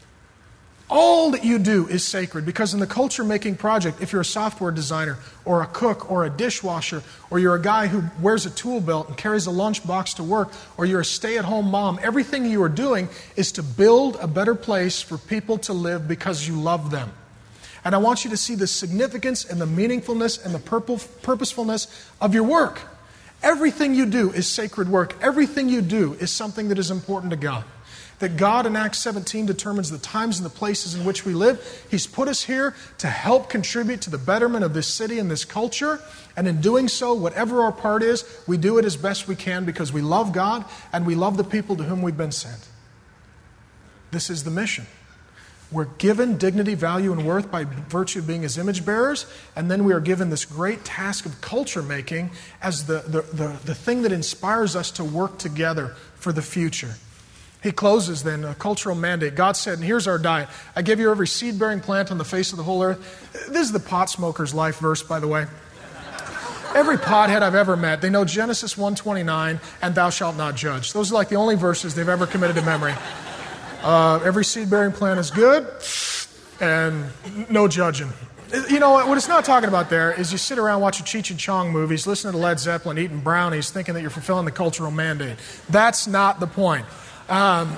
All that you do is sacred, because in the culture-making project, if you're a software designer or a cook or a dishwasher, or you're a guy who wears a tool belt and carries a lunchbox to work, or you're a stay-at-home mom, everything you are doing is to build a better place for people to live because you love them. And I want you to see the significance and the meaningfulness and the purposefulness of your work. Everything you do is sacred work. Everything you do is something that is important to God. That God in Acts seventeen determines the times and the places in which we live. He's put us here to help contribute to the betterment of this city and this culture. And in doing so, whatever our part is, we do it as best we can because we love God and we love the people to whom we've been sent. This is the mission. We're given dignity, value, and worth by virtue of being His image bearers, and then we are given this great task of culture making as the, the, the, the thing that inspires us to work together for the future. He closes then a cultural mandate. God said, and here's our diet. I give you every seed-bearing plant on the face of the whole earth. This is the pot smoker's life verse, by the way. Every pothead I've ever met, they know Genesis one twenty-nine and thou shalt not judge. Those are like the only verses they've ever committed to memory. Uh, every seed-bearing plant is good and no judging. You know what, what it's not talking about there is you sit around watching Cheech and Chong movies, listening to Led Zeppelin, eating brownies, thinking that you're fulfilling the cultural mandate. That's not the point. Um,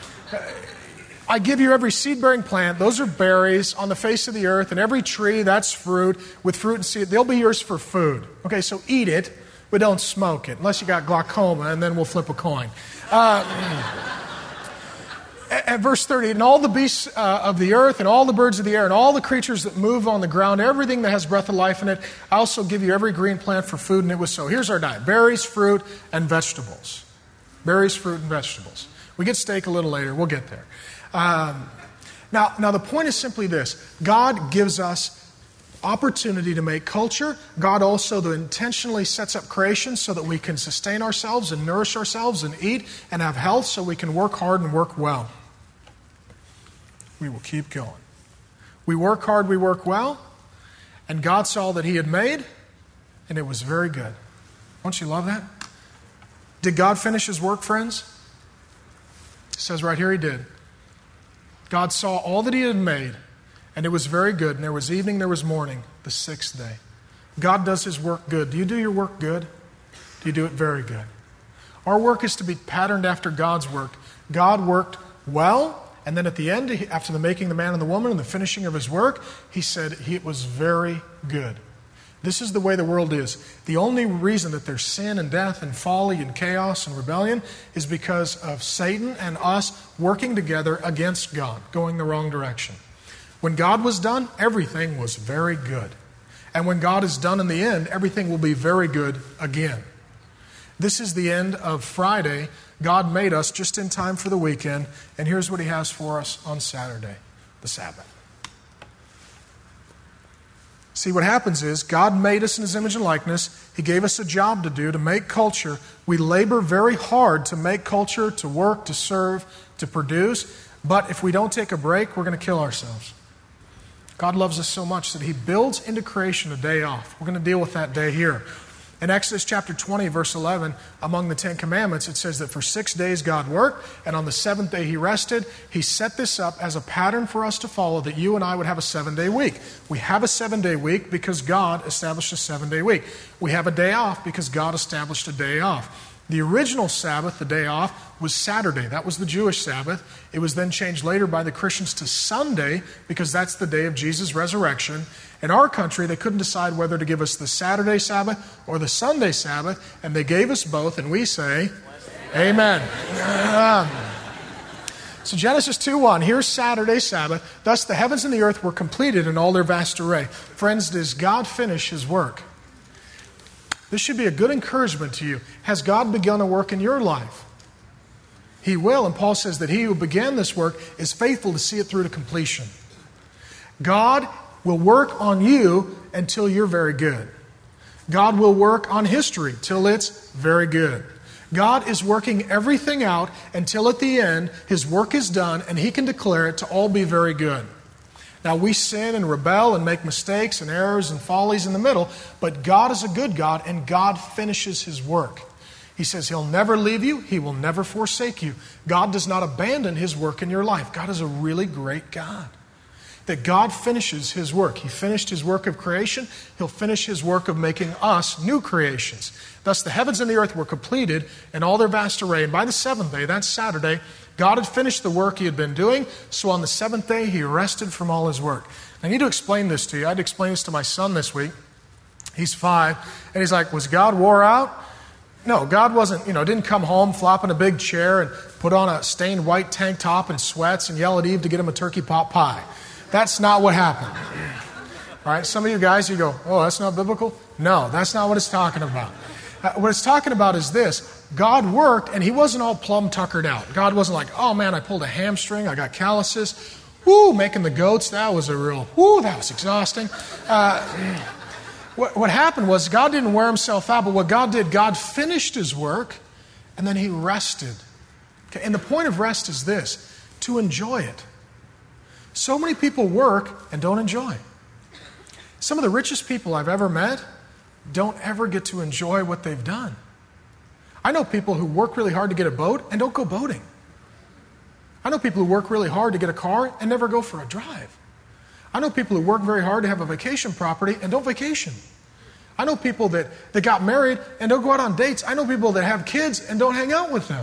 I give you every seed-bearing plant. Those are berries on the face of the earth, and every tree, that's fruit. With fruit and seed, they'll be yours for food. Okay, so eat it, but don't smoke it, unless you got glaucoma, and then we'll flip a coin. Uh, At verse thirty, and all the beasts uh, of the earth, and all the birds of the air, and all the creatures that move on the ground, everything that has breath of life in it, I also give you every green plant for food, and it was so. Here's our diet: berries, fruit, and vegetables. Berries, fruit, and vegetables. We get steak a little later. We'll get there. Um, now, now, the point is simply this. God gives us opportunity to make culture. God also intentionally sets up creation so that we can sustain ourselves and nourish ourselves and eat and have health so we can work hard and work well. We will keep going. We work hard, we work well, and God saw that He had made, and it was very good. Don't you love that? Did God finish His work, friends? It says right here He did. God saw all that He had made, and it was very good. And there was evening, there was morning, the sixth day. God does His work good. Do you do your work good? Do you do it very good? Our work is to be patterned after God's work. God worked well. And then at the end, after the making the man and the woman and the finishing of His work, He said it was very good. This is the way the world is. The only reason that there's sin and death and folly and chaos and rebellion is because of Satan and us working together against God, going the wrong direction. When God was done, everything was very good. And when God is done in the end, everything will be very good again. This is the end of Friday. God made us just in time for the weekend, and here's what He has for us on Saturday, the Sabbath. See, what happens is God made us in His image and likeness. He gave us a job to do, to make culture. We labor very hard to make culture, to work, to serve, to produce. But if we don't take a break, we're going to kill ourselves. God loves us so much that He builds into creation a day off. We're going to deal with that day here. In Exodus chapter twenty, verse eleven, among the Ten Commandments, it says that for six days God worked, and on the seventh day He rested. He set this up as a pattern for us to follow, that you and I would have a seven-day week. We have a seven-day week because God established a seven-day week. We have a day off because God established a day off. The original Sabbath, the day off, was Saturday. That was the Jewish Sabbath. It was then changed later by the Christians to Sunday because that's the day of Jesus' resurrection. In our country, they couldn't decide whether to give us the Saturday Sabbath or the Sunday Sabbath, and they gave us both, and we say, Amen. Amen. So Genesis two one, here's Saturday Sabbath. Thus the heavens and the earth were completed in all their vast array. Friends, does God finish His work? This should be a good encouragement to you. Has God begun a work in your life? He will, and Paul says that He who began this work is faithful to see it through to completion. God will work on you until you're very good. God will work on history till it's very good. God is working everything out until at the end His work is done and He can declare it to all be very good. Now, we sin and rebel and make mistakes and errors and follies in the middle, but God is a good God, and God finishes His work. He says He'll never leave you. He will never forsake you. God does not abandon His work in your life. God is a really great God. That God finishes His work. He finished His work of creation. He'll finish His work of making us new creations. Thus, the heavens and the earth were completed in all their vast array. And by the seventh day, that's Saturday, God had finished the work He had been doing, so on the seventh day He rested from all His work. I need to explain this to you. I had to explain this to my son this week. He's five, and he's like, was God wore out? No, God wasn't, you know, didn't come home, flop in a big chair and put on a stained white tank top and sweats and yell at Eve to get him a turkey pot pie. That's not what happened. All right, some of you guys, you go, oh, that's not biblical? No, that's not what it's talking about. Uh, what it's talking about is this. God worked, and He wasn't all plumb tuckered out. God wasn't like, oh man, I pulled a hamstring, I got calluses. Whoo, making the goats, that was a real, whoo, that was exhausting. Uh, what, what happened was God didn't wear Himself out, but what God did, God finished His work, and then He rested. Okay, and the point of rest is this, to enjoy it. So many people work and don't enjoy. Some of the richest people I've ever met, don't ever get to enjoy what they've done. I know people who work really hard to get a boat and don't go boating. I know people who work really hard to get a car and never go for a drive. I know people who work very hard to have a vacation property and don't vacation. I know people that, that got married and don't go out on dates. I know people that have kids and don't hang out with them.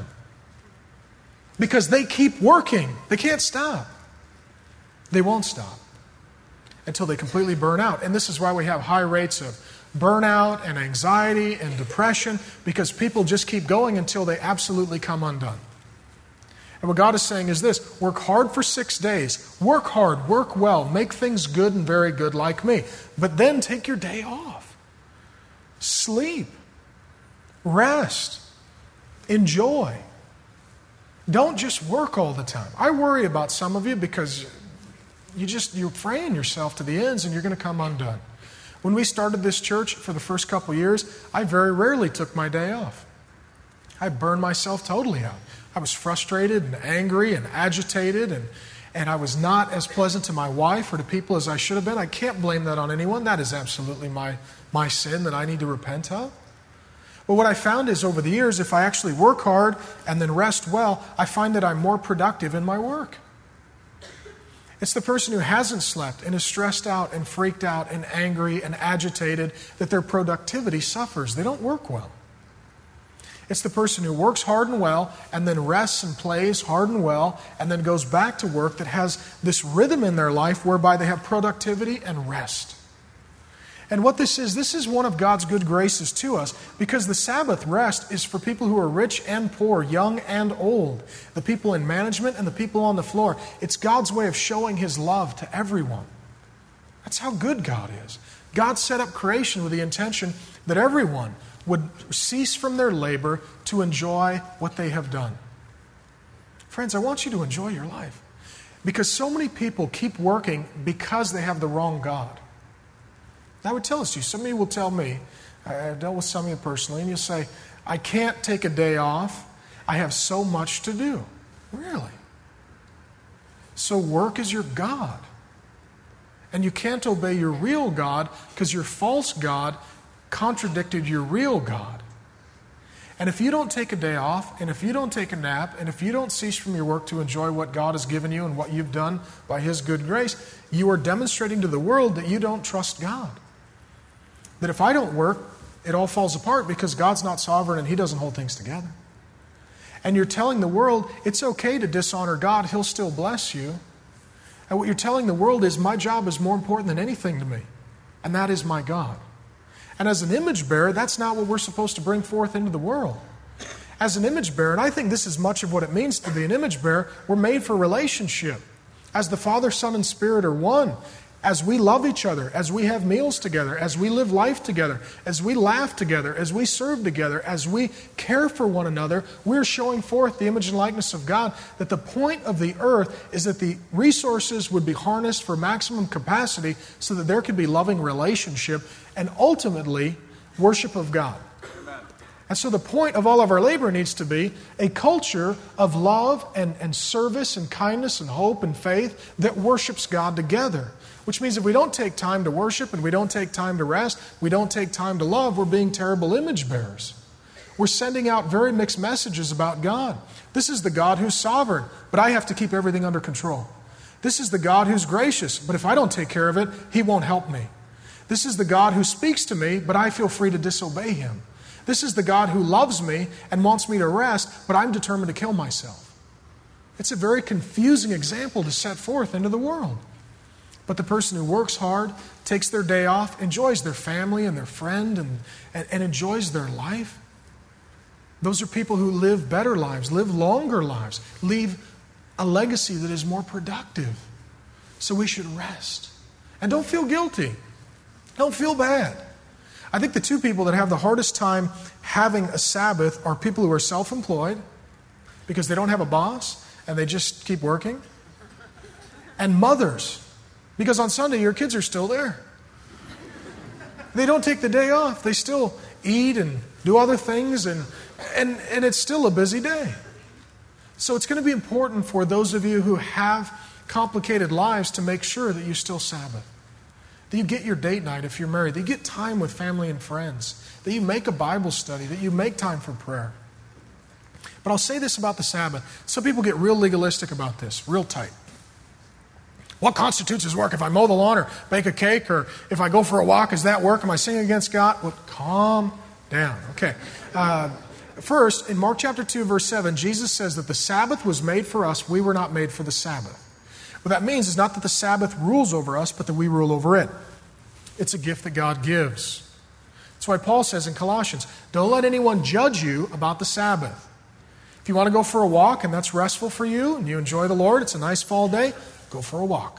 Because they keep working. They can't stop. They won't stop until they completely burn out. And this is why we have high rates of burnout and anxiety and depression, because people just keep going until they absolutely come undone. And what God is saying is this: work hard for six days. Work hard, work well, make things good and very good like me. But then take your day off. Sleep. Rest. Enjoy. Don't just work all the time. I worry about some of you because you just, you're fraying yourself to the ends and you're going to come undone. When we started this church for the first couple of years, I very rarely took my day off. I burned myself totally out. I was frustrated and angry and agitated, and, and I was not as pleasant to my wife or to people as I should have been. I can't blame that on anyone. That is absolutely my, my sin that I need to repent of. But what I found is over the years, if I actually work hard and then rest well, I find that I'm more productive in my work. It's the person who hasn't slept and is stressed out and freaked out and angry and agitated that their productivity suffers. They don't work well. It's the person who works hard and well and then rests and plays hard and well and then goes back to work that has this rhythm in their life whereby they have productivity and rest. And what this is, this is one of God's good graces to us, because the Sabbath rest is for people who are rich and poor, young and old, the people in management and the people on the floor. It's God's way of showing His love to everyone. That's how good God is. God set up creation with the intention that everyone would cease from their labor to enjoy what they have done. Friends, I want you to enjoy your life, because so many people keep working because they have the wrong God. I would tell this to you. Some of you will tell me, I've dealt with some of you personally, and you'll say, I can't take a day off. I have so much to do. Really? So work is your God. And you can't obey your real God because your false God contradicted your real God. And if you don't take a day off, and if you don't take a nap, and if you don't cease from your work to enjoy what God has given you and what you've done by His good grace, you are demonstrating to the world that you don't trust God. That if I don't work, it all falls apart because God's not sovereign and He doesn't hold things together. And you're telling the world it's okay to dishonor God, He'll still bless you. And what you're telling the world is, my job is more important than anything to me, and that is my God. And as an image bearer, that's not what we're supposed to bring forth into the world. As an image bearer, and I think this is much of what it means to be an image bearer, we're made for relationship. As the Father, Son, and Spirit are one, as we love each other, as we have meals together, as we live life together, as we laugh together, as we serve together, as we care for one another, we're showing forth the image and likeness of God. That the point of the earth is that the resources would be harnessed for maximum capacity so that there could be loving relationship and ultimately worship of God. And so the point of all of our labor needs to be a culture of love and, and service and kindness and hope and faith that worships God together. Which means if we don't take time to worship and we don't take time to rest, we don't take time to love, we're being terrible image bearers. We're sending out very mixed messages about God. This is the God who's sovereign, but I have to keep everything under control. This is the God who's gracious, but if I don't take care of it, He won't help me. This is the God who speaks to me, but I feel free to disobey Him. This is the God who loves me and wants me to rest, but I'm determined to kill myself. It's a very confusing example to set forth into the world. But the person who works hard, takes their day off, enjoys their family and their friend, and, and, and enjoys their life, those are people who live better lives, live longer lives, leave a legacy that is more productive. So we should rest. And don't feel guilty. Don't feel bad. I think the two people that have the hardest time having a Sabbath are people who are self-employed because they don't have a boss and they just keep working, and mothers. Because on Sunday, your kids are still there. They don't take the day off. They still eat and do other things, and, and, and it's still a busy day. So it's going to be important for those of you who have complicated lives to make sure that you still Sabbath. that you get your date night if you're married, that you get time with family and friends, that you make a Bible study, that you make time for prayer. But I'll say this about the Sabbath. Some people get real legalistic about this, real tight. What constitutes as work? If I mow the lawn or bake a cake or if I go for a walk, is that work? Am I sinning against God? Well, calm down. Okay. Uh, first, in Mark chapter two, verse seven, Jesus says that the Sabbath was made for us. We were not made for the Sabbath. What that means is not that the Sabbath rules over us, but that we rule over it. It's a gift that God gives. That's why Paul says in Colossians, don't let anyone judge you about the Sabbath. If you want to go for a walk and that's restful for you and you enjoy the Lord, it's a nice fall day, go for a walk.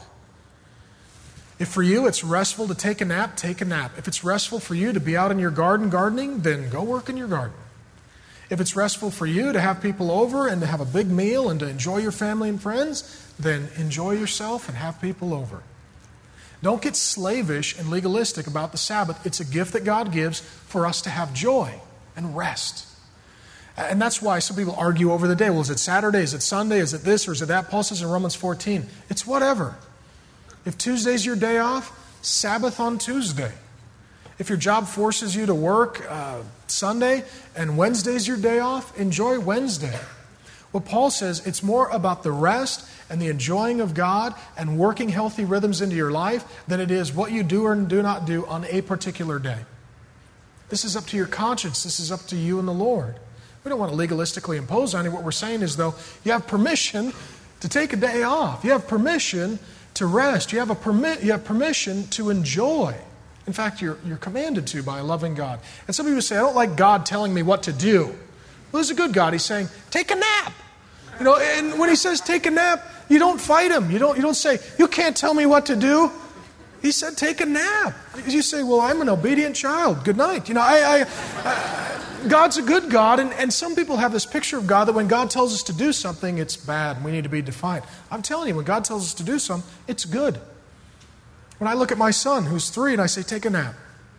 If for you it's restful to take a nap, take a nap. If it's restful for you to be out in your garden gardening, then go work in your garden. If it's restful for you to have people over and to have a big meal and to enjoy your family and friends, then enjoy yourself and have people over. Don't get slavish and legalistic about the Sabbath. It's a gift that God gives for us to have joy and rest. And that's why some people argue over the day. Well, is it Saturday? Is it Sunday? Is it this or is it that? Paul says in Romans fourteen, it's whatever. If Tuesday's your day off, Sabbath on Tuesday. If your job forces you to work uh, Sunday and Wednesday's your day off, enjoy Wednesday. What Paul says, it's more about the rest and the enjoying of God and working healthy rhythms into your life than it is what you do or do not do on a particular day. This is up to your conscience. This is up to you and the Lord. We don't want to legalistically impose on you. What we're saying is, though, you have permission to take a day off. You have permission to rest. You have a permit. You have permission to enjoy. In fact, you're, you're commanded to by a loving God. And some people say, I don't like God telling me what to do. Well, there's a good God. He's saying, take a nap. You know, and when he says take a nap, you don't fight him. You don't, you don't say, you can't tell me what to do. He said, take a nap. You say, well, I'm an obedient child. Good night. You know, I, I, I God's a good God, and, and some people have this picture of God that when God tells us to do something, it's bad and we need to be defiant. I'm telling you, when God tells us to do something, it's good. When I look at my son, who's three, and I say, take a nap,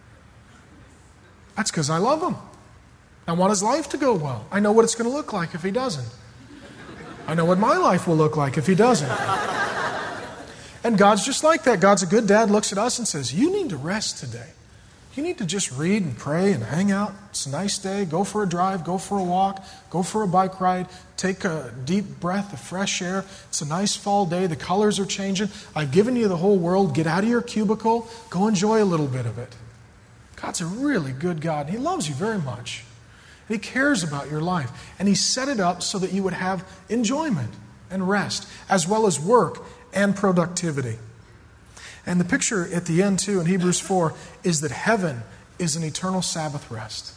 that's because I love him. I want his life to go well. I know what it's going to look like if he doesn't. I know what my life will look like if he doesn't. And God's just like that. God's a good dad, looks at us and says, you need to rest today. You need to just read and pray and hang out. It's a nice day. Go for a drive. Go for a walk. Go for a bike ride. Take a deep breath of fresh air. It's a nice fall day. The colors are changing. I've given you the whole world. Get out of your cubicle. Go enjoy a little bit of it. God's a really good God. And He loves you very much. And He cares about your life. And He set it up so that you would have enjoyment and rest, as well as work and productivity. And the picture at the end, too, in Hebrews four, is that heaven is an eternal Sabbath rest,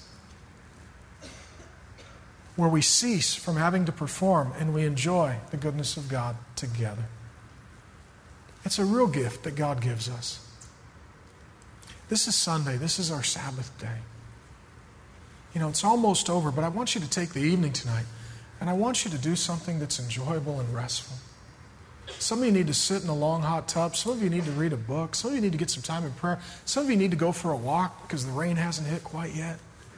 where we cease from having to perform and we enjoy the goodness of God together. It's a real gift that God gives us. This is Sunday. This is our Sabbath day. You know, it's almost over, but I want you to take the evening tonight, and I want you to do something that's enjoyable and restful. Some of you need to sit in a long hot tub. Some of you need to read a book. Some of you need to get some time in prayer. Some of you need to go for a walk because the rain hasn't hit quite yet.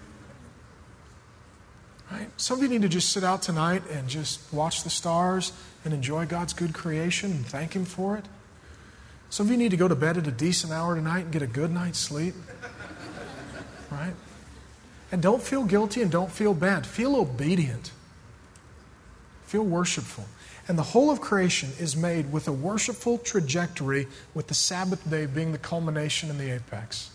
Right? Some of you need to just sit out tonight and just watch the stars and enjoy God's good creation and thank Him for it. Some of you need to go to bed at a decent hour tonight and get a good night's sleep. Right? And don't feel guilty and don't feel bad. Feel obedient. Feel worshipful. And the whole of creation is made with a worshipful trajectory, with the Sabbath day being the culmination and the apex.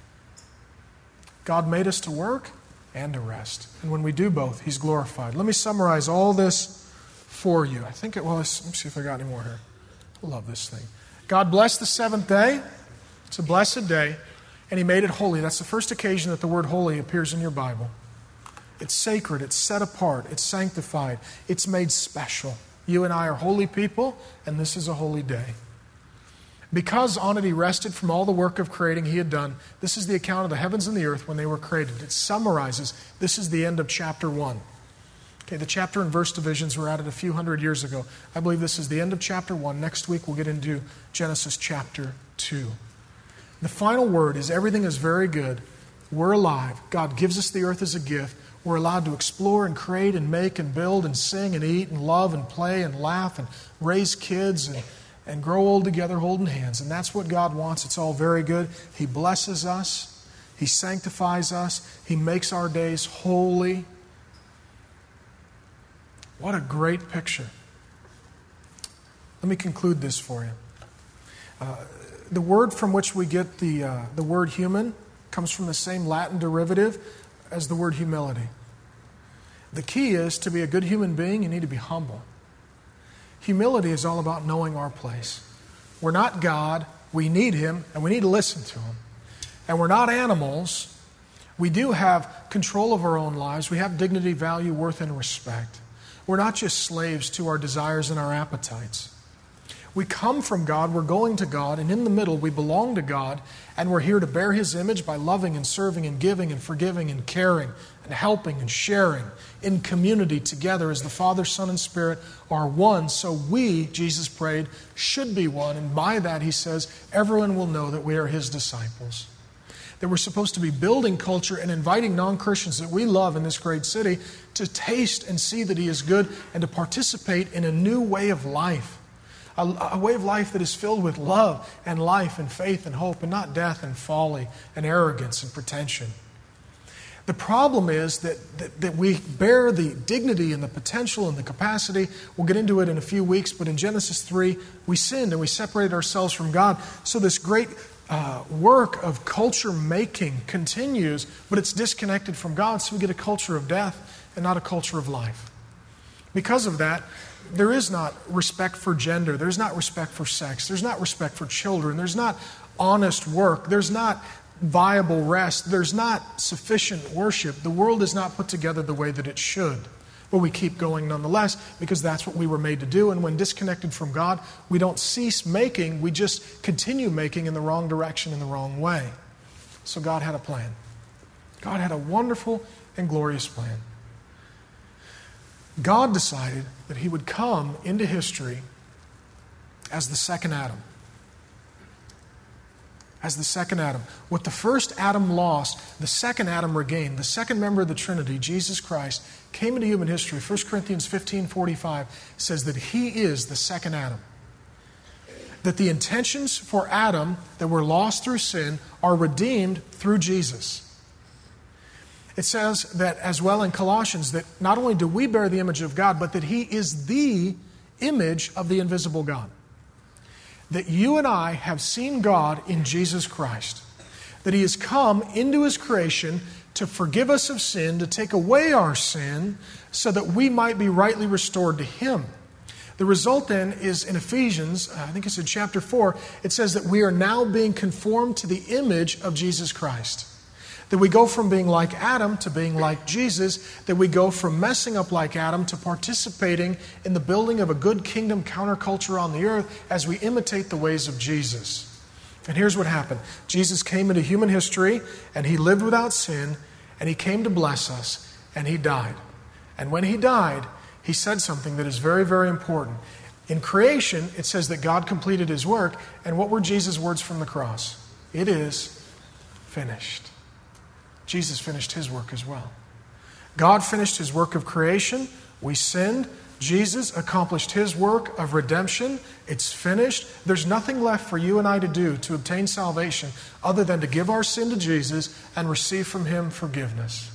God made us to work and to rest. And when we do both, He's glorified. Let me summarize all this for you. I think it was, let me see if I got any more here. I love this thing. God blessed the seventh day. It's a blessed day. And He made it holy. That's the first occasion that the word holy appears in your Bible. It's sacred. It's set apart. It's sanctified. It's made special. You and I are holy people, and this is a holy day. Because on it He rested from all the work of creating He had done. This is the account of the heavens and the earth when they were created. It summarizes, this is the end of chapter one. Okay, the chapter and verse divisions were added a few hundred years ago. I believe this is the end of chapter one. Next week we'll get into Genesis chapter two. The final word is everything is very good. We're alive. God gives us the earth as a gift. We're allowed to explore and create and make and build and sing and eat and love and play and laugh and raise kids and, and grow old together holding hands. And that's what God wants. It's all very good. He blesses us. He sanctifies us. He makes our days holy. What a great picture. Let me conclude this for you. Uh, the word from which we get the, uh, the word human comes from the same Latin derivative as the word humility. The key is, to be a good human being, you need to be humble. Humility is all about knowing our place. We're not God. We need Him, and we need to listen to Him. And we're not animals. We do have control of our own lives. We have dignity, value, worth, and respect. We're not just slaves to our desires and our appetites. We come from God, we're going to God, and in the middle we belong to God, and we're here to bear His image by loving and serving and giving and forgiving and caring and helping and sharing in community together as the Father, Son, and Spirit are one. So we, Jesus prayed, should be one, and by that, He says, everyone will know that we are His disciples. That we're supposed to be building culture and inviting non-Christians that we love in this great city to taste and see that He is good and to participate in a new way of life. A, a way of life that is filled with love and life and faith and hope, and not death and folly and arrogance and pretension. The problem is that, that, that we bear the dignity and the potential and the capacity. We'll get into it in a few weeks, but in Genesis three, we sinned and we separated ourselves from God. So this great uh, work of culture making continues, but it's disconnected from God, so we get a culture of death and not a culture of life. Because of that, there is not respect for gender. There's not respect for sex. There's not respect for children. There's not honest work. There's not viable rest. There's not sufficient worship. The world is not put together the way that it should. But we keep going nonetheless because that's what we were made to do. And when disconnected from God, we don't cease making. We just continue making in the wrong direction, in the wrong way. So God had a plan. God had a wonderful and glorious plan. God decided that He would come into history as the second Adam. As the second Adam. What the first Adam lost, the second Adam regained. The second member of the Trinity, Jesus Christ, came into human history. First Corinthians fifteen forty-five says that He is the second Adam. That the intentions for Adam that were lost through sin are redeemed through Jesus. It says that as well in Colossians, that not only do we bear the image of God, but that He is the image of the invisible God. That you and I have seen God in Jesus Christ. That He has come into His creation to forgive us of sin, to take away our sin, so that we might be rightly restored to Him. The result then is in Ephesians, I think it's in chapter four, it says that we are now being conformed to the image of Jesus Christ. That we go from being like Adam to being like Jesus. That we go from messing up like Adam to participating in the building of a good kingdom counterculture on the earth as we imitate the ways of Jesus. And here's what happened. Jesus came into human history and He lived without sin and He came to bless us and He died. And when He died, He said something that is very, very important. In creation, it says that God completed His work. And what were Jesus' words from the cross? It is finished. Jesus finished His work as well. God finished His work of creation. We sinned. Jesus accomplished His work of redemption. It's finished. There's nothing left for you and I to do to obtain salvation other than to give our sin to Jesus and receive from Him forgiveness.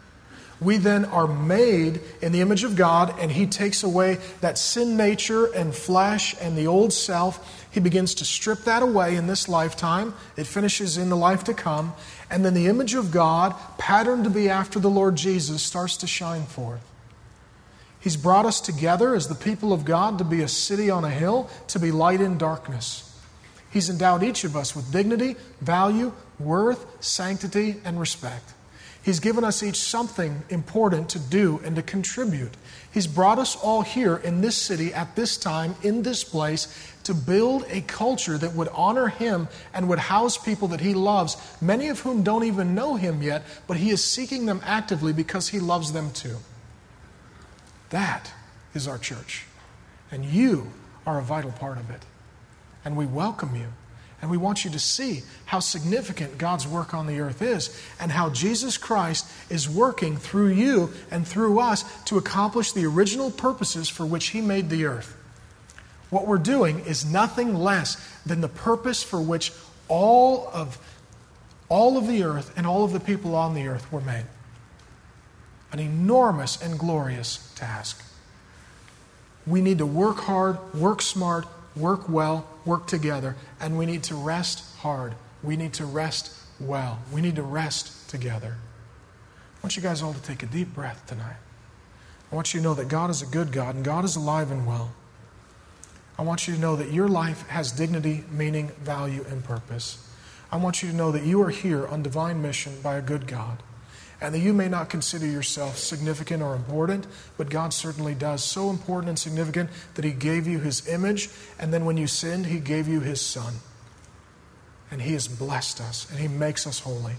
We then are made in the image of God, and He takes away that sin nature and flesh and the old self. He begins to strip that away in this lifetime. It finishes in the life to come. And then the image of God, patterned to be after the Lord Jesus, starts to shine forth. He's brought us together as the people of God to be a city on a hill, to be light in darkness. He's endowed each of us with dignity, value, worth, sanctity, and respect. He's given us each something important to do and to contribute. He's brought us all here in this city at this time, in this place, to build a culture that would honor Him and would house people that He loves, many of whom don't even know Him yet, but He is seeking them actively because He loves them too. That is our church. And you are a vital part of it. And we welcome you. And we want you to see how significant God's work on the earth is and how Jesus Christ is working through you and through us to accomplish the original purposes for which He made the earth. What we're doing is nothing less than the purpose for which all of, all of the earth and all of the people on the earth were made. An enormous and glorious task. We need to work hard, work smart, work well, work together, and we need to rest hard. We need to rest well. We need to rest together. I want you guys all to take a deep breath tonight. I want you to know that God is a good God and God is alive and well. I want you to know that your life has dignity, meaning, value, and purpose. I want you to know that you are here on divine mission by a good God, and that you may not consider yourself significant or important, but God certainly does. So important and significant that He gave you His image, and then when you sinned, He gave you His Son. And He has blessed us, and He makes us holy.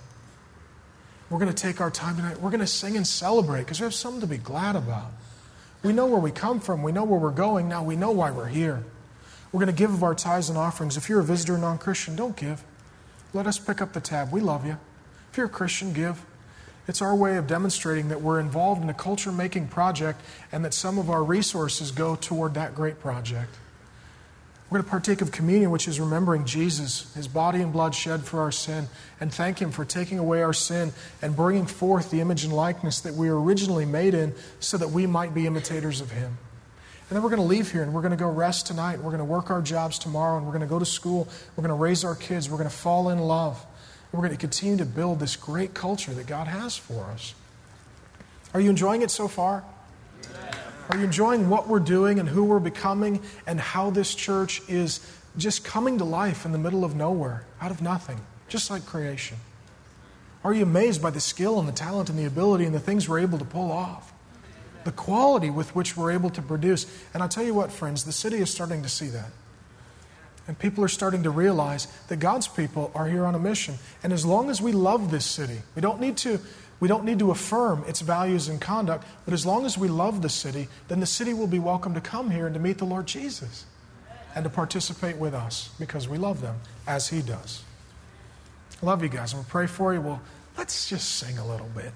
We're going to take our time tonight. We're going to sing and celebrate because we have something to be glad about. We know where we come from. We know where we're going. Now we know why we're here. We're going to give of our tithes and offerings. If you're a visitor, non-Christian, don't give. Let us pick up the tab. We love you. If you're a Christian, give. It's our way of demonstrating that we're involved in a culture-making project and that some of our resources go toward that great project. We're going to partake of communion, which is remembering Jesus, His body and blood shed for our sin, and thank Him for taking away our sin and bringing forth the image and likeness that we were originally made in so that we might be imitators of Him. And then we're going to leave here and we're going to go rest tonight. We're going to work our jobs tomorrow and we're going to go to school. We're going to raise our kids. We're going to fall in love. We're going to continue to build this great culture that God has for us. Are you enjoying it so far? Are you enjoying what we're doing and who we're becoming and how this church is just coming to life in the middle of nowhere, out of nothing, just like creation? Are you amazed by the skill and the talent and the ability and the things we're able to pull off? The quality with which we're able to produce. And I'll tell you what, friends, the city is starting to see that. And people are starting to realize that God's people are here on a mission. And as long as we love this city, we don't need to We don't need to affirm its values and conduct, but as long as we love the city, then the city will be welcome to come here and to meet the Lord Jesus and to participate with us because we love them as He does. I love you guys. I'm going to pray for you. Well, let's just sing a little bit.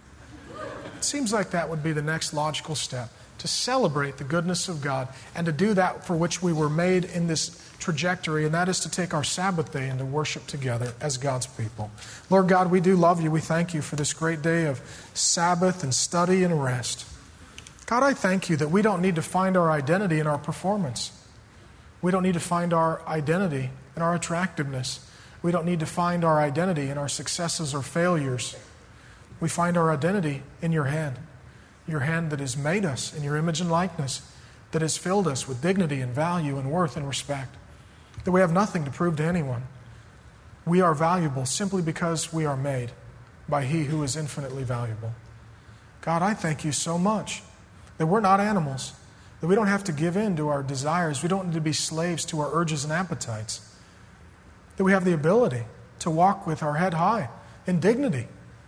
It seems like that would be the next logical step, to celebrate the goodness of God and to do that for which we were made in this trajectory, and that is to take our Sabbath day and to worship together as God's people. Lord God, we do love you. We thank you for this great day of Sabbath and study and rest. God, I thank you that we don't need to find our identity in our performance. We don't need to find our identity in our attractiveness. We don't need to find our identity in our successes or failures. We find our identity in your hand, your hand that has made us in your image and likeness, that has filled us with dignity and value and worth and respect. That we have nothing to prove to anyone. We are valuable simply because we are made by He who is infinitely valuable. God, I thank you so much that we're not animals, that we don't have to give in to our desires. We don't need to be slaves to our urges and appetites. That we have the ability to walk with our head high in dignity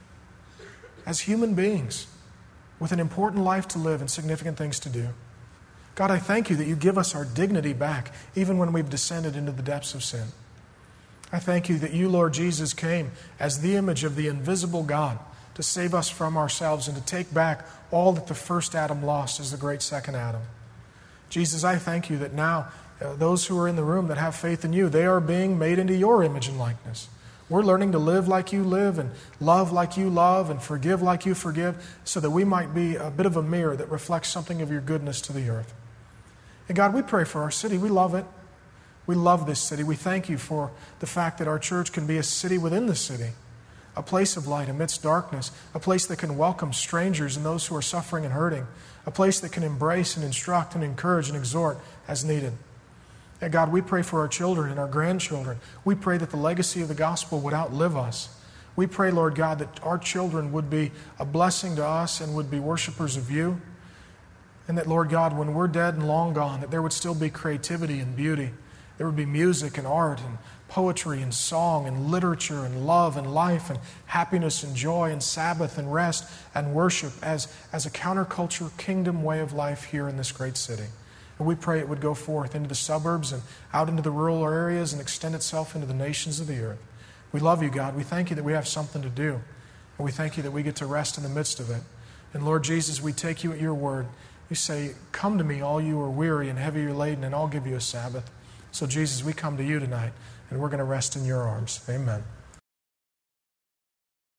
as human beings with an important life to live and significant things to do. God, I thank you that you give us our dignity back, even when we've descended into the depths of sin. I thank you that you, Lord Jesus, came as the image of the invisible God to save us from ourselves and to take back all that the first Adam lost as the great second Adam. Jesus, I thank you that now uh, those who are in the room that have faith in you, they are being made into your image and likeness. We're learning to live like you live and love like you love and forgive like you forgive so that we might be a bit of a mirror that reflects something of your goodness to the earth. And God, we pray for our city. We love it. We love this city. We thank you for the fact that our church can be a city within the city, a place of light amidst darkness, a place that can welcome strangers and those who are suffering and hurting, a place that can embrace and instruct and encourage and exhort as needed. And God, we pray for our children and our grandchildren. We pray that the legacy of the gospel would outlive us. We pray, Lord God, that our children would be a blessing to us and would be worshipers of you. And that, Lord God, when we're dead and long gone, that there would still be creativity and beauty. There would be music and art and poetry and song and literature and love and life and happiness and joy and Sabbath and rest and worship as, as a counterculture kingdom way of life here in this great city. And we pray it would go forth into the suburbs and out into the rural areas and extend itself into the nations of the earth. We love you, God. We thank you that we have something to do. And we thank you that we get to rest in the midst of it. And Lord Jesus, we take you at your word. You say, come to me, all you are weary and heavy laden, and I'll give you a Sabbath. So Jesus, we come to you tonight, and we're going to rest in your arms. Amen.